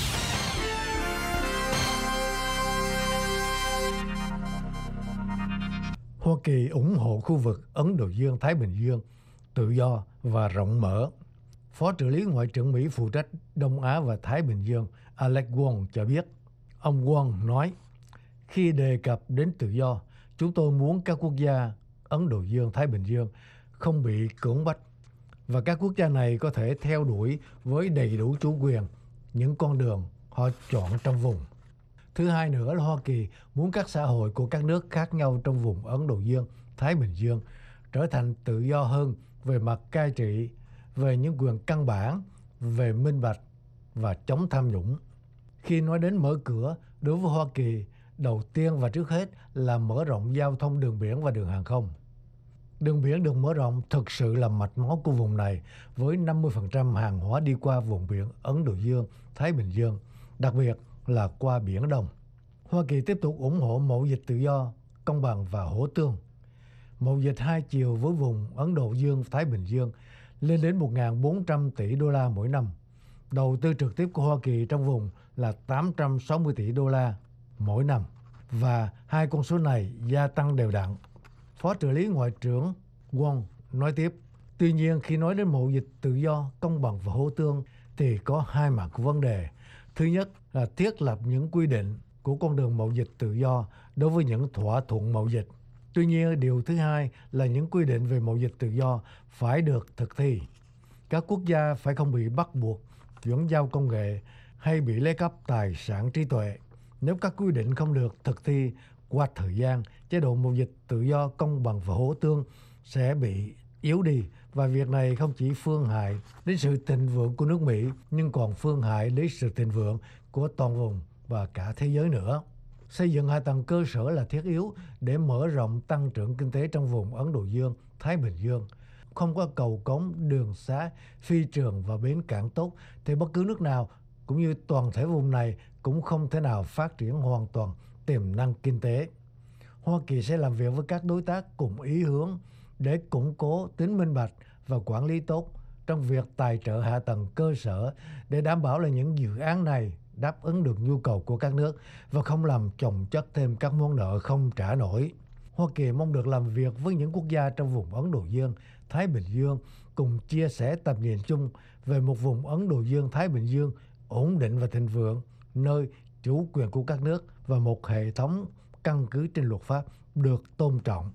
Hoa Kỳ ủng hộ khu vực Ấn Độ Dương-Thái Bình Dương tự do và rộng mở. Phó trợ lý Ngoại trưởng Mỹ phụ trách Đông Á và Thái Bình Dương Alex Wong cho biết. Ông Wong nói, khi đề cập đến tự do, chúng tôi muốn các quốc gia Ấn Độ Dương-Thái Bình Dương không bị cưỡng bách và các quốc gia này có thể theo đuổi với đầy đủ chủ quyền những con đường họ chọn trong vùng. Thứ hai nữa là Hoa Kỳ muốn các xã hội của các nước khác nhau trong vùng Ấn Độ Dương-Thái Bình Dương trở thành tự do hơn về mặt cai trị, về những quyền căn bản, về minh bạch và chống tham nhũng. Khi nói đến mở cửa, đối với Hoa Kỳ, đầu tiên và trước hết là mở rộng giao thông đường biển và đường hàng không. Đường biển được mở rộng thực sự là mạch máu của vùng này, với năm mươi phần trăm hàng hóa đi qua vùng biển Ấn Độ Dương, Thái Bình Dương, đặc biệt là qua Biển Đông. Hoa Kỳ tiếp tục ủng hộ mậu dịch tự do, công bằng và hỗ tương. Mậu dịch hai chiều với vùng Ấn Độ Dương, Thái Bình Dương lên đến một nghìn bốn trăm tỷ đô la mỗi năm. Đầu tư trực tiếp của Hoa Kỳ trong vùng là tám trăm sáu mươi tỷ đô la mỗi năm, và hai con số này gia tăng đều đặn. Phó trợ lý Ngoại trưởng Wong nói tiếp, tuy nhiên khi nói đến mậu dịch tự do, công bằng và hỗ tương thì có hai mặt của vấn đề. Thứ nhất là thiết lập những quy định của con đường mậu dịch tự do đối với những thỏa thuận mậu dịch. Tuy nhiên, điều thứ hai là những quy định về mậu dịch tự do phải được thực thi. Các quốc gia phải không bị bắt buộc chuyển giao công nghệ hay bị lấy cắp tài sản trí tuệ. Nếu các quy định không được thực thi qua thời gian, chế độ mậu dịch tự do, công bằng và hỗ tương sẽ bị yếu đi, và việc này không chỉ phương hại đến sự thịnh vượng của nước Mỹ, nhưng còn phương hại đến sự thịnh vượng của toàn vùng và cả thế giới nữa. Xây dựng hạ tầng cơ sở là thiết yếu để mở rộng tăng trưởng kinh tế trong vùng Ấn Độ Dương, Thái Bình Dương. Không có cầu cống, đường xá, phi trường và bến cảng tốt thì bất cứ nước nào cũng như toàn thể vùng này cũng không thể nào phát triển hoàn toàn tiềm năng kinh tế. Hoa Kỳ sẽ làm việc với các đối tác cùng ý hướng để củng cố tính minh bạch và quản lý tốt trong việc tài trợ hạ tầng cơ sở để đảm bảo là những dự án này đáp ứng được nhu cầu của các nước và không làm chồng chất thêm các món nợ không trả nổi. Hoa Kỳ mong được làm việc với những quốc gia trong vùng Ấn Độ Dương, Thái Bình Dương cùng chia sẻ tầm nhìn chung về một vùng Ấn Độ Dương, Thái Bình Dương ổn định và thịnh vượng, nơi chủ quyền của các nước và một hệ thống căn cứ trên luật pháp được tôn trọng.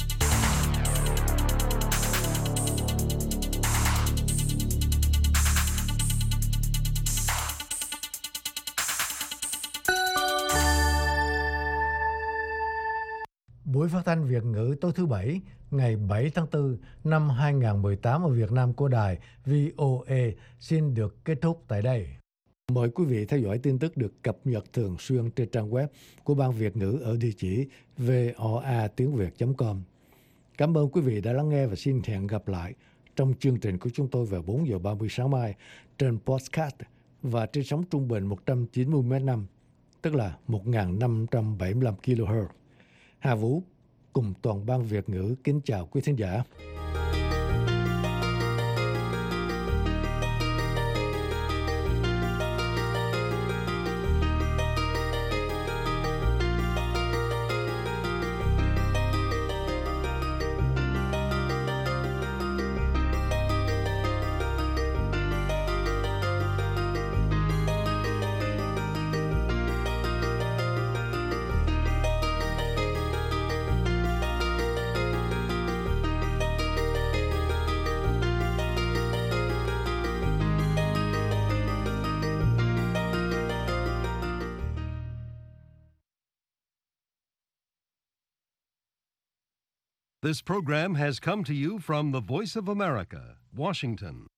Buổi phát thanh Việt ngữ tối thứ Bảy, ngày bảy tháng tư năm hai nghìn không trăm mười tám ở Việt Nam của đài vê o a xin được kết thúc tại đây. Mời quý vị theo dõi tin tức được cập nhật thường xuyên trên trang web của Ban Việt ngữ ở địa chỉ voa tiếng việt chấm com. Cảm ơn quý vị đã lắng nghe và xin hẹn gặp lại trong chương trình của chúng tôi vào bốn giờ ba mươi sáng mai trên podcast và trên sóng trung bình một trăm chín mươi mét năm, tức là một nghìn năm trăm bảy mươi lăm ki lô héc. Hà Vũ cùng toàn ban Việt ngữ kính chào quý thính giả. This program has come to you from the Voice of America, Washington.